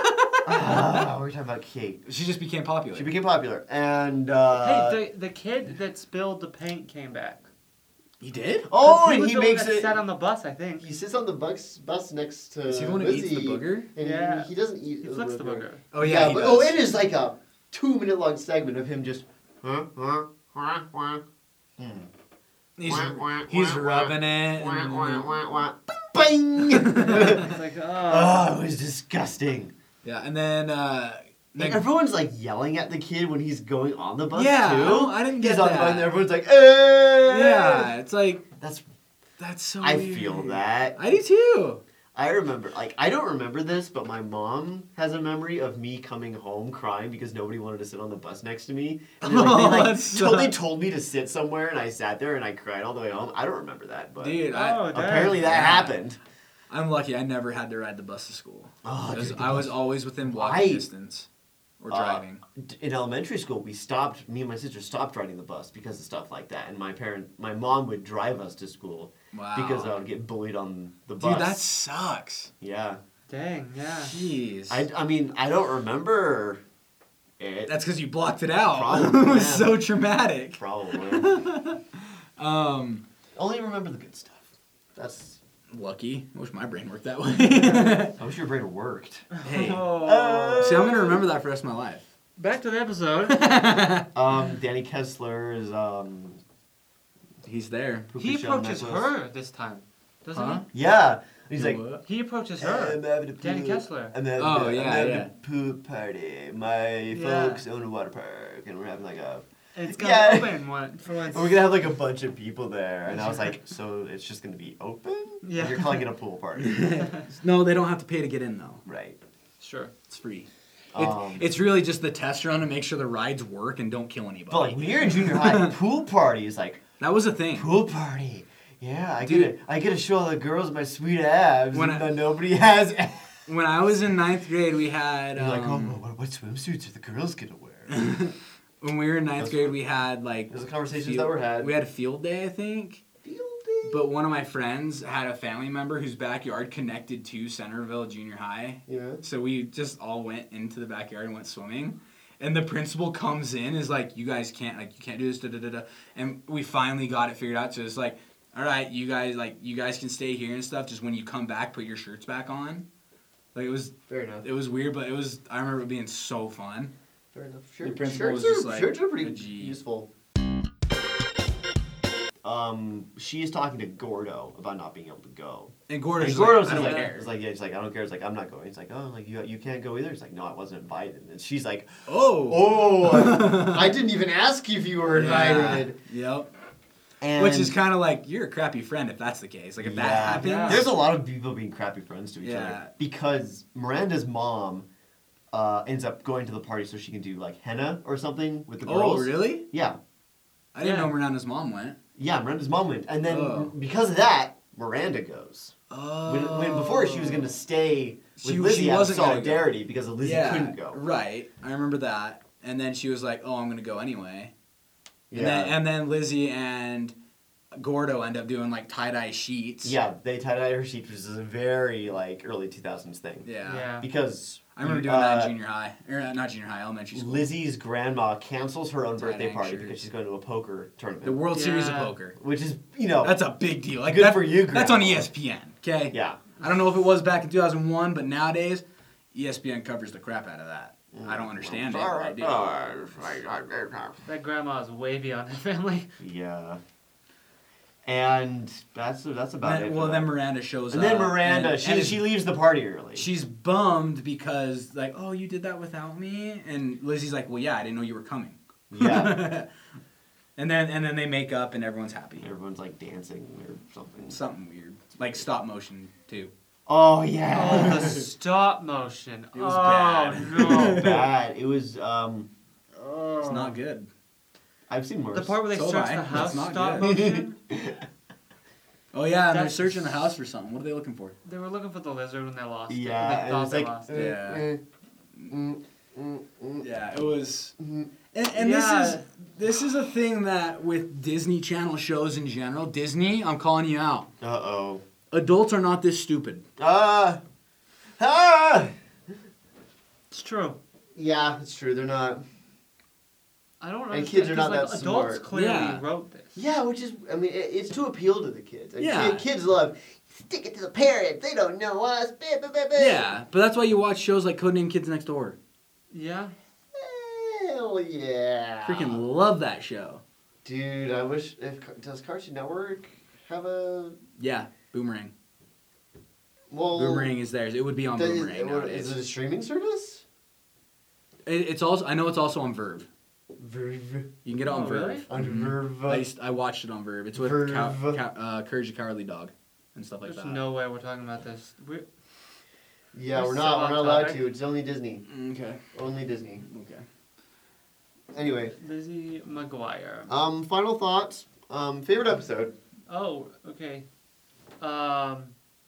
ah, we're talking about Kate. She just became popular. She became popular, and uh, Hey, the the kid that spilled the paint came back. he did? oh, 'Cause and was he the one makes that it. sat on the bus, I think. He sits on the bus bus next to Is he the one who eats the Lizzie, booger? And Yeah. he, he doesn't eat He flicks the booger. Oh yeah, he but does. oh, it is like a two minute long segment of him just. Huh, huh, huh, huh. Hmm. He's, he's rubbing it. Wah, and- wah, wah, wah. Bing! It's like, oh. Oh, it was disgusting. Yeah, and then uh, And then everyone's like yelling at the kid when he's going on the bus Yeah, too. I don't- I didn't He's get on the that. bus and everyone's like, "Hey!" yeah, it's like That's. that's so. I weird. feel that. I do too. I remember, like, I don't remember this, but my mom has a memory of me coming home crying because nobody wanted to sit on the bus next to me. And then, like, Oh, they like that totally sucks. told me to sit somewhere, and I sat there and I cried all the way home. I don't remember that, but Dude, Oh, I, dang. apparently that Yeah. happened. I'm lucky. I never had to ride the bus to school. Oh, Because dude, the I was bus- always within walking Why? distance or Uh, driving. D- In elementary school, we stopped. Me and my sister stopped riding the bus because of stuff like that. And my parent, my mom would drive us to school Wow. because I would get bullied on the bus. Dude, that sucks. yeah. Dang, yeah. Jeez. I, I mean, I don't remember it. That's because you blocked it out. Probably, it was yeah. so traumatic. Probably. Um, Only remember the good stuff. That's. lucky. I wish my brain worked that way. I wish your brain worked. hey. Oh. See, I'm gonna remember that for the rest of my life. Back to the episode. Um, Danny Kessler is um. He's there. poopy He shell approaches necklace. her this time, doesn't Huh? Yeah. He's like. What? he? He approaches I'm her. having a Danny poop- Kessler. I'm having, Oh, a, yeah, I'm having yeah. a poop party. My Yeah. folks own a water park, and we're having like a. And it's gonna Yeah. open one for once. And we're gonna have like a bunch of people there, and I was like, so it's just gonna be open? Yeah. And you're calling it a pool party, No, they don't have to pay to get in though. right? Sure. It's free. Um, it's, it's really just the test run to make sure the rides work and don't kill anybody. But like when you're in junior high, pool party is like that was a thing. pool party. Yeah, I Dude. get it. I get to show all the girls my sweet abs, When and I- then nobody has. You're When I was in ninth grade, we had um, like, oh, what, what swimsuits are the girls gonna wear? when we were in ninth That's grade, we had like There's the conversations field- that were had. We had a field day, I think. Field day. But one of my friends had a family member whose backyard connected to Centerville Junior High. Yeah. So we just all went into the backyard and went swimming. And the principal comes in, is like, you guys can't, like, you can't do this, da da da da. And we finally got it figured out. So it's like, all right, you guys, like, you guys can stay here and stuff. Just when you come back, put your shirts back on. Like, it was, Fair enough. it was weird, but it was, I remember it being so fun. Fair enough. The Shirt, principal shirts was just are, like, shirts are pretty a G. useful. Um, she is talking to Gordo about not being able to go. And Gordo's And like, Gordo's I don't like, care. He's like, yeah, he's like, I don't care. He's like, I'm not going. He's like, oh, like you, you can't go either. He's like, no, I wasn't invited. And she's like, Oh. oh, I didn't even ask if you were invited. Yeah. Yep. And Which is kind of like, you're a crappy friend if that's the case. Like, if that Yeah. happens. Yeah. There's a lot of people being crappy friends to each Yeah. other because Miranda's mom uh, ends up going to the party so she can do like henna or something with the Oh, girls. really? Yeah, I didn't Yeah. know Miranda's mom went. yeah. Miranda's mom went, and then Oh. because of that, Miranda goes. Oh. When, when before she was going to stay with She- Lizzie she out of wasn't gonna go. solidarity because of Lizzie yeah, couldn't go. Right. I remember that. And then she was like, oh, I'm going to go anyway. Yeah. And, then, and then Lizzie and Gordo end up doing like tie dye sheets. Yeah, they tied out her sheet, which is a very like early two thousands thing. Yeah. Yeah. Because I remember doing uh, that in junior high, or uh, not junior high, elementary school. Lizzie's grandma cancels her own birthday Tie-dye party shirts. because she's going to a poker tournament. The World Series of Yeah. Poker. which is, you know, That's a big deal. Like Good that- for you, That's on Grandma. E S P N. Okay. yeah. I don't know if it was back in two thousand one, but nowadays E S P N covers the crap out of that. I don't understand it, but I do. That grandma is way beyond her family. Yeah. And that's that's about Then- it. for well, that. then Miranda shows and up. then Miranda, and- she and she leaves the party early. she's bummed because like, oh, you did that without me, and Lizzie's like, well, yeah, I didn't know you were coming. Yeah. and then and then they make up and everyone's happy. Everyone's like dancing or something. Something weird, like stop motion too. Oh Oh, yeah. the stop motion. It was oh, bad. no. Bad. It was. Um, It's not good. I've seen worse. The part where they So search have I. the house It's not stop good. motion. Oh yeah, and they're That's- searching the house for something. What are they looking for? They were looking for the lizard when they lost it. Yeah, They and thought it's they like. lost uh, it. Yeah. uh, mm, mm, mm, Yeah, it was. mm. And, and Yeah. this is this is a thing that with Disney Channel shows in general. Disney, I'm calling you out. Uh oh. Adults are not this stupid. Ah. Ah. It's true. Yeah, it's true. They're not. I don't And understand. kids are not 'cause, that like, adults smart. clearly Yeah. wrote this. Yeah, which is, I mean, it, it's to appeal to the kids. And Yeah. kid- kids love, stick it to the parents. They don't know us. Bah, bah, bah, bah. Yeah, but that's why you watch shows like Codename Kids Next Door. Yeah. Hell yeah. Freaking love that show. Dude, I wish, if does Cartoon Network have a, Yeah, Boomerang. well. Boomerang is theirs. It would be on does- Boomerang is, nowadays. it a streaming service? It, it's also I know it's also on Verve. Verve. You can get it on Oh, Verve. really? On Mhm. Verve. I, used, I watched it on Verve. It's with Verve. Cow, Cow, uh, Courage the Cowardly Dog and stuff like There's that. no way we're talking about this. We're, Yeah, We're we're so not, we're off not allowed topic. to. It's only Disney. Okay. Only Disney. Okay. Anyway, Lizzie McGuire. um, final thoughts. Um, favorite episode. Oh, okay. Um,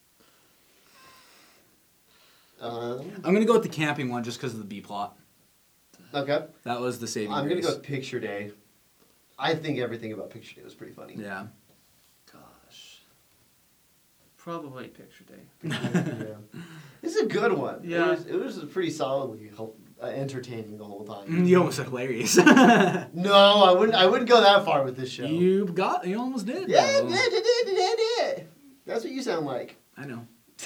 Um, I'm gonna go with the camping one just because of the B plot. okay. That was the saving I'm gonna grace. go with Picture Day. I think everything about Picture Day was pretty funny. Yeah. gosh. Probably Picture Day. Yeah. It's a good one. Yeah. It was, it was pretty solidly hel- uh, entertaining the whole time. Mm, You almost said hilarious. No, I wouldn't. I wouldn't go that far with this show. You got. You almost did. Yeah, though. yeah, yeah, yeah, yeah, yeah. That's what you sound like. I know.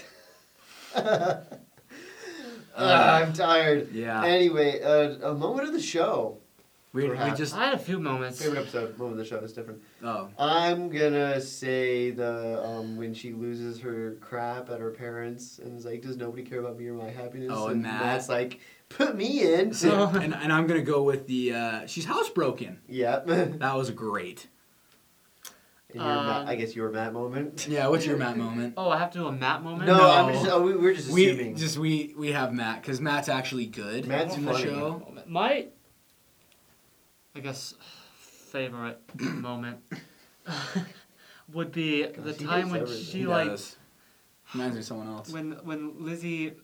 Uh, I'm tired. Yeah. Anyway, uh, a moment of the show. We, we Perhaps. just. I had a few moments. Favorite episode. Moment of the show is different. Oh. I'm gonna say the um, when she loses her crap at her parents and is like, does nobody care about me or my happiness? Oh, and Matt. Matt's like, put me in. So, and, and I'm gonna go with the. Uh, she's housebroken. yeah. and That was great. your Matt, Um, I guess your Matt moment. Yeah. What's your Matt moment? Oh, I have to do a Matt moment? No, No. I'm just. Oh, we, we're just We assuming. just we we have Matt because Matt's actually good Matt's in the funny. show. Moment. My, I guess, favorite moment would be the Gosh, he time hates when everything. she, He like, does. Reminds me of someone else. when when Lizzie,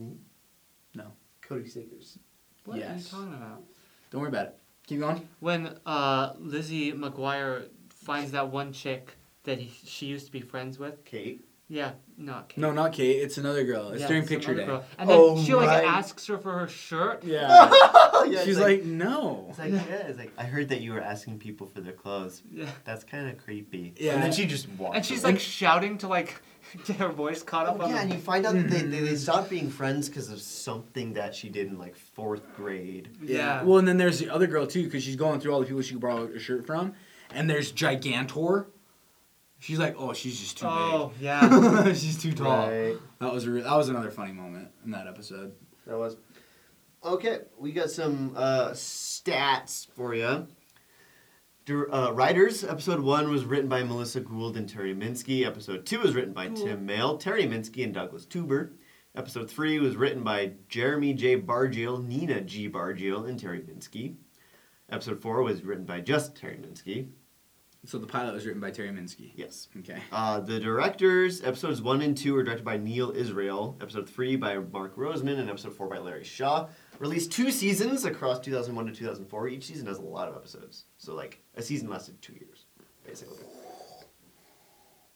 Cody Stickers. what are you Yes. talking about? Don't worry about it. Keep going. When uh, Lizzie McGuire finds that one chick that he, she used to be friends with. Kate. Yeah, not Kate. No, not Kate. It's another girl. It's Yeah, during some picture other day. girl. And then Oh, she like right. asks her for her shirt. Yeah. Yeah, She's it's like, no. It's like, yeah, it's like, I heard that you were asking people for their clothes. Yeah. That's kind of creepy. Yeah. And then she just walks. And she's away. like shouting to like get her voice caught up Oh, on yeah, the- and you find out that they, they, they stopped being friends because of something that she did in like fourth grade. Yeah. Well, and then there's the other girl too, because she's going through all the people she could borrow a shirt from, and there's Gigantor. She's like, oh, she's just too Oh, yeah. big. She's too tall. Right. That was a re- that was another funny moment in that episode. That was. Okay, we got some uh, stats for you. Uh, writers, episode one was written by Melissa Gould and Terry Minsky. Episode two was written by Cool. Tim Mayle, Terry Minsky, and Douglas Tuber. Episode three was written by Jeremy J. Bargiel, Nina G. Bargiel, and Terry Minsky. Episode four was written by just Terry Minsky. So the pilot was written by Terry Minsky. Yes. Okay. Uh, the directors, episodes one and two were directed by Neil Israel, episode three by Mark Roseman, and episode four by Larry Shaw. Released two seasons across two thousand one to two thousand four. Each season has a lot of episodes. So, like, a season lasted two years, basically.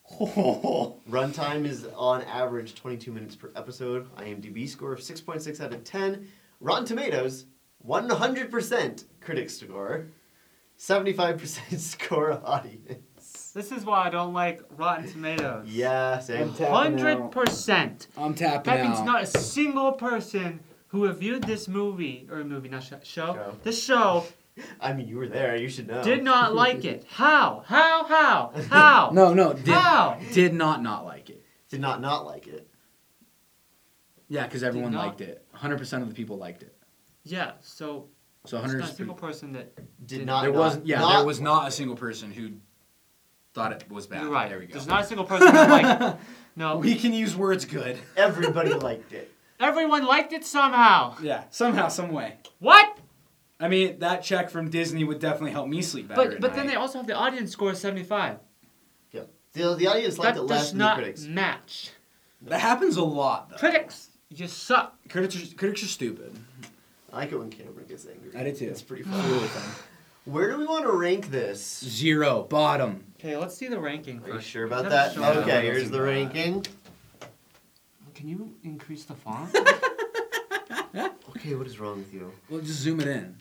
Runtime is on average twenty-two minutes per episode. IMDb score of six point six out of ten. Rotten Tomatoes, one hundred percent critic score. seventy-five percent score audience. This is why I don't like Rotten Tomatoes. Yeah, same. Hundred percent. I'm tapping That out. means not a single person who reviewed this movie or movie, not sh- show. Show. This show I mean, you were there. You should know. did not like it. How? How? How? How? No, no. Did, How? did not not like it. Did not not like it. Yeah, because everyone not. liked it. one hundred percent of the people liked it. Yeah. So So there's one hundred not a single person that Did did not. There not, wasn't. Yeah, not, there was not a single person who thought it was bad. You're right. There we go. There's not a single person that liked. No. We can use words good. Everybody liked it. Everyone liked it somehow. Yeah, somehow, some way. What? I mean, that check from Disney would definitely help me sleep better. But at but then night. they also have the audience score of seventy-five. Yeah. The, the audience liked That it less does than the not critics. match. That happens a lot, though. Critics, you suck. Critics are, critics are stupid. I like it when Cameron gets angry. I did too. It's pretty It's fun. really fun. Where do we want to rank this? Zero, bottom. Okay, let's see the ranking Are you first. sure about Never that? shown Yeah, it. Okay, I here's think the that. ranking. Can you increase the font? Okay, what is wrong with you? Well, just zoom it in.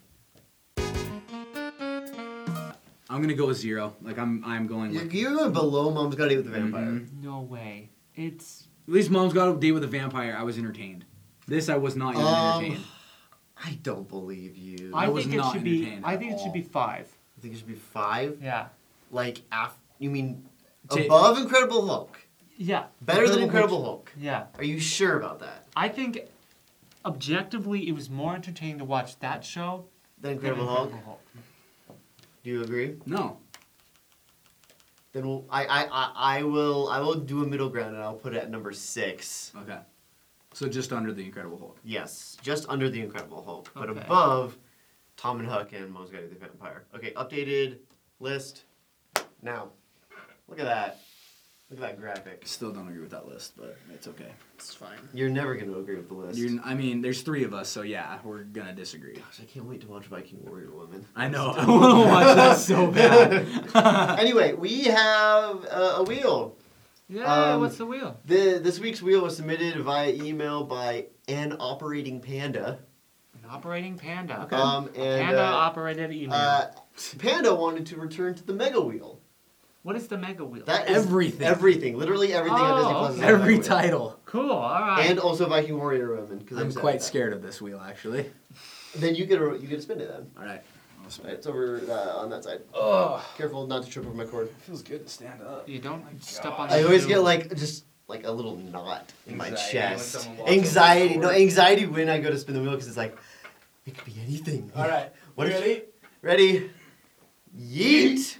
I'm gonna go with zero. Like I'm, I'm going You're, with. you're going below Mom's Got to Date with the Vampire. Mhm. No way. It's At least Mom's Got a Date with a Vampire. I was entertained. This I was not even Um, entertained. I don't believe you. I I, was think it not should be. entertained I at think it should all. be five. I think it should be five. Yeah. Like, af- you mean Ta- above Incredible Hulk? Yeah. Better than Incredible Hulk? Yeah. Are you sure about that? I think objectively it was more entertaining to watch that show Than than Incredible Hulk? Incredible Hulk. Do you agree? No. Then we'll, I, I, I, I will I will do a middle ground and I'll put it at number six. Okay. So just under the Incredible Hulk. Yes, just under the Incredible Hulk, but Okay. above Tom and Huck and Mom's Got to Date with the Vampire. Okay, updated list now. Look at that. Look at that graphic. Still don't agree with that list, but it's okay. It's fine. You're never going to agree with the list. You're, I mean, there's three of us, so yeah, we're gonna disagree. Gosh, I can't wait to watch Viking Warrior Woman. I know. I want to watch that so bad. Anyway, we have uh, a wheel. Yeah. Um, what's the wheel? The, this week's wheel was submitted via email by an operating panda. An operating panda. Okay. Um, and Panda uh, operated email. uh, Panda wanted to return to the Mega Wheel. what is the mega wheel? That is Everything. everything, literally everything on Oh, Disney Plus. is okay. on the Every Mega Wheel. title. Cool. All right. And also Viking Warrior Woman. Cause I'm sad quite about scared of this wheel, actually. that. Then you get a, you get to spin it then. All right. I'll spin It's over uh, on that side. Oh, Careful not to trip over my cord. feels good to stand up. you don't step on. I the always wheel. get like just like a little knot in my Anxiety when chest. someone walks over Anxiety, the no cord. anxiety when I go to spin the wheel because it's like it could be anything. All right. What You if- ready? Ready? Yeet!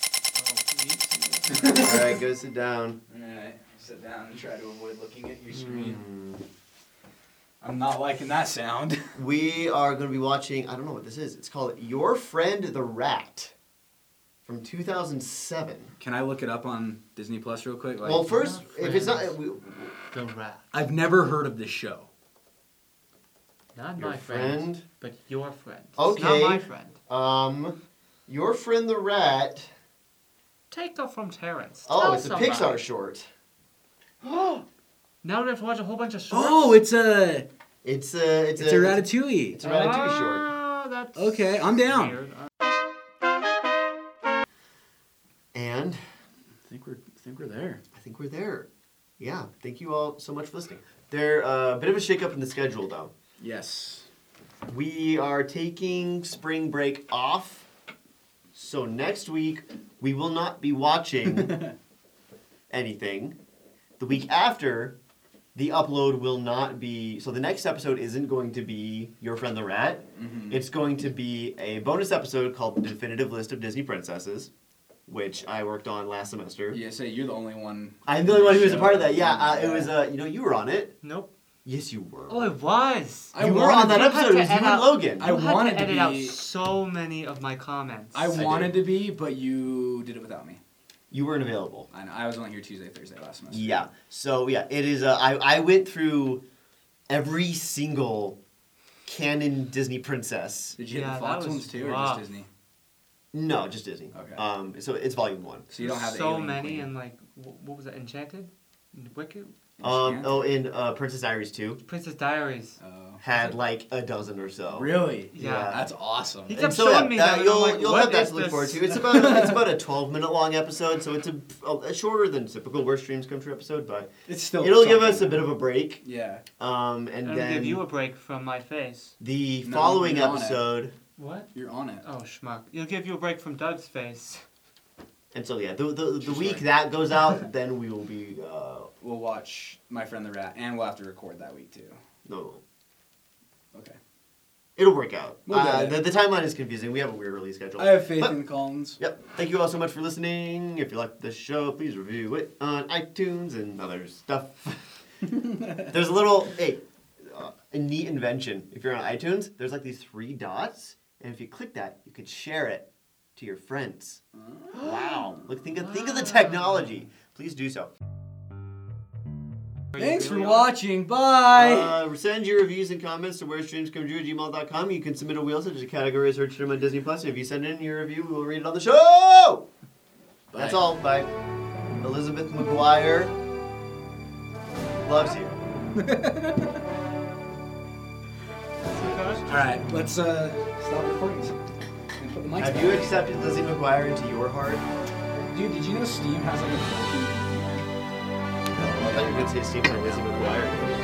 Oh, All right, go sit down. All right. Sit down and try to avoid looking at your screen. Hmm. I'm not liking that sound. We are going to be watching. I don't know what this is. It's called Your Friend the Rat from two thousand seven. Can I look it up on Disney Plus real quick? Like, Well, first, Your if it's not, Friend. we, the rat. I've never heard of this show. Not Your my friend, friend. but your friend. It's Okay. not my friend. Um, Your Friend the Rat. Take off from Terrence. Oh, Tell it's a somebody. Pixar short. Now we have to watch a whole bunch of shorts. Oh, it's a It's a it's, it's a Ratatouille. It's a Ratatouille short. Ah, that's Okay, I'm down. weird. And I think we're I think we're there. I think we're there. Yeah. Thank you all so much for listening. There uh, a bit of a shakeup in the schedule though. Yes. We are taking spring break off. So next week we will not be watching anything. The week after, the upload will not be. So the next episode isn't going to be Your Friend the Rat. Mhm. It's going to be a bonus episode called The Definitive List of Disney Princesses, which I worked on last semester. Yeah, say you're the only one. I'm the only one who was a Show. part of that. Yeah, uh, it was. Uh, you know, you were on it. Nope. Yes, you were. Oh, it was. I you were wanted on that to- episode. It was you you had to and edit Logan. I You had wanted to to edit out be- so many of my comments. I did. wanted to be, but you did it without me. You weren't available. I know. I was only here Tuesday, Thursday last semester. Yeah. So yeah, it is. Uh, I I went through every single canon Disney princess. Did you Yeah, hit the that Fox was ones too, or rough. just Disney? No, just Disney. Okay. Um, so it's volume one. So you don't have the so Alien many Queen. and like wh- what was that? Enchanted, Wicked, Um, oh, in uh, Princess Diaries two, Princess Diaries. Oh. had like a dozen or so. Really? Yeah. That's awesome. He And kept so, showing yeah, me that- that. and you'll I'm like, you'll what have that is to look this? forward to. It's about it's about a twelve minute long episode, so it's a, a shorter than typical Worst Dreams Come True episode, but It's still. it'll give something. us a bit of a break. Yeah. Um, and And then give you a break from my face. the No, following you're on it. episode, What? You're on it. Oh, schmuck. It'll give you a break from Doug's face. and so yeah, the the, the True week story. that goes out, then we will be uh, We'll watch My Friend the Rat, and we'll have to record that week too. no, Okay. it'll work out. We'll get uh, it. the, the timeline is confusing. We have a weird release schedule. I have faith But- in Collins. Yep. Thank you all so much for listening. If you like this show, please review it on iTunes and other stuff. There's a little, hey, uh, a neat invention. If you're on iTunes, there's like these three dots, and if you click that, you could share it to your friends. Wow. Look, think of, think of the technology. Please do so. Are you Thanks really for on? watching. Bye. Uh, send your reviews and comments to where streams come true at gmail dot com. You can submit a wheel such as a category search term on Disney Plus. If you send in your review, we'll read it on the show. That's Bye. all. Bye. Elizabeth McGuire loves you. All right, let's uh, stop recording and put the mics Have back. you accepted Lizzie McGuire into your heart? Dude, did you know Steam has like a No, I thought you were going to say Stephen or Lizzie McGuire.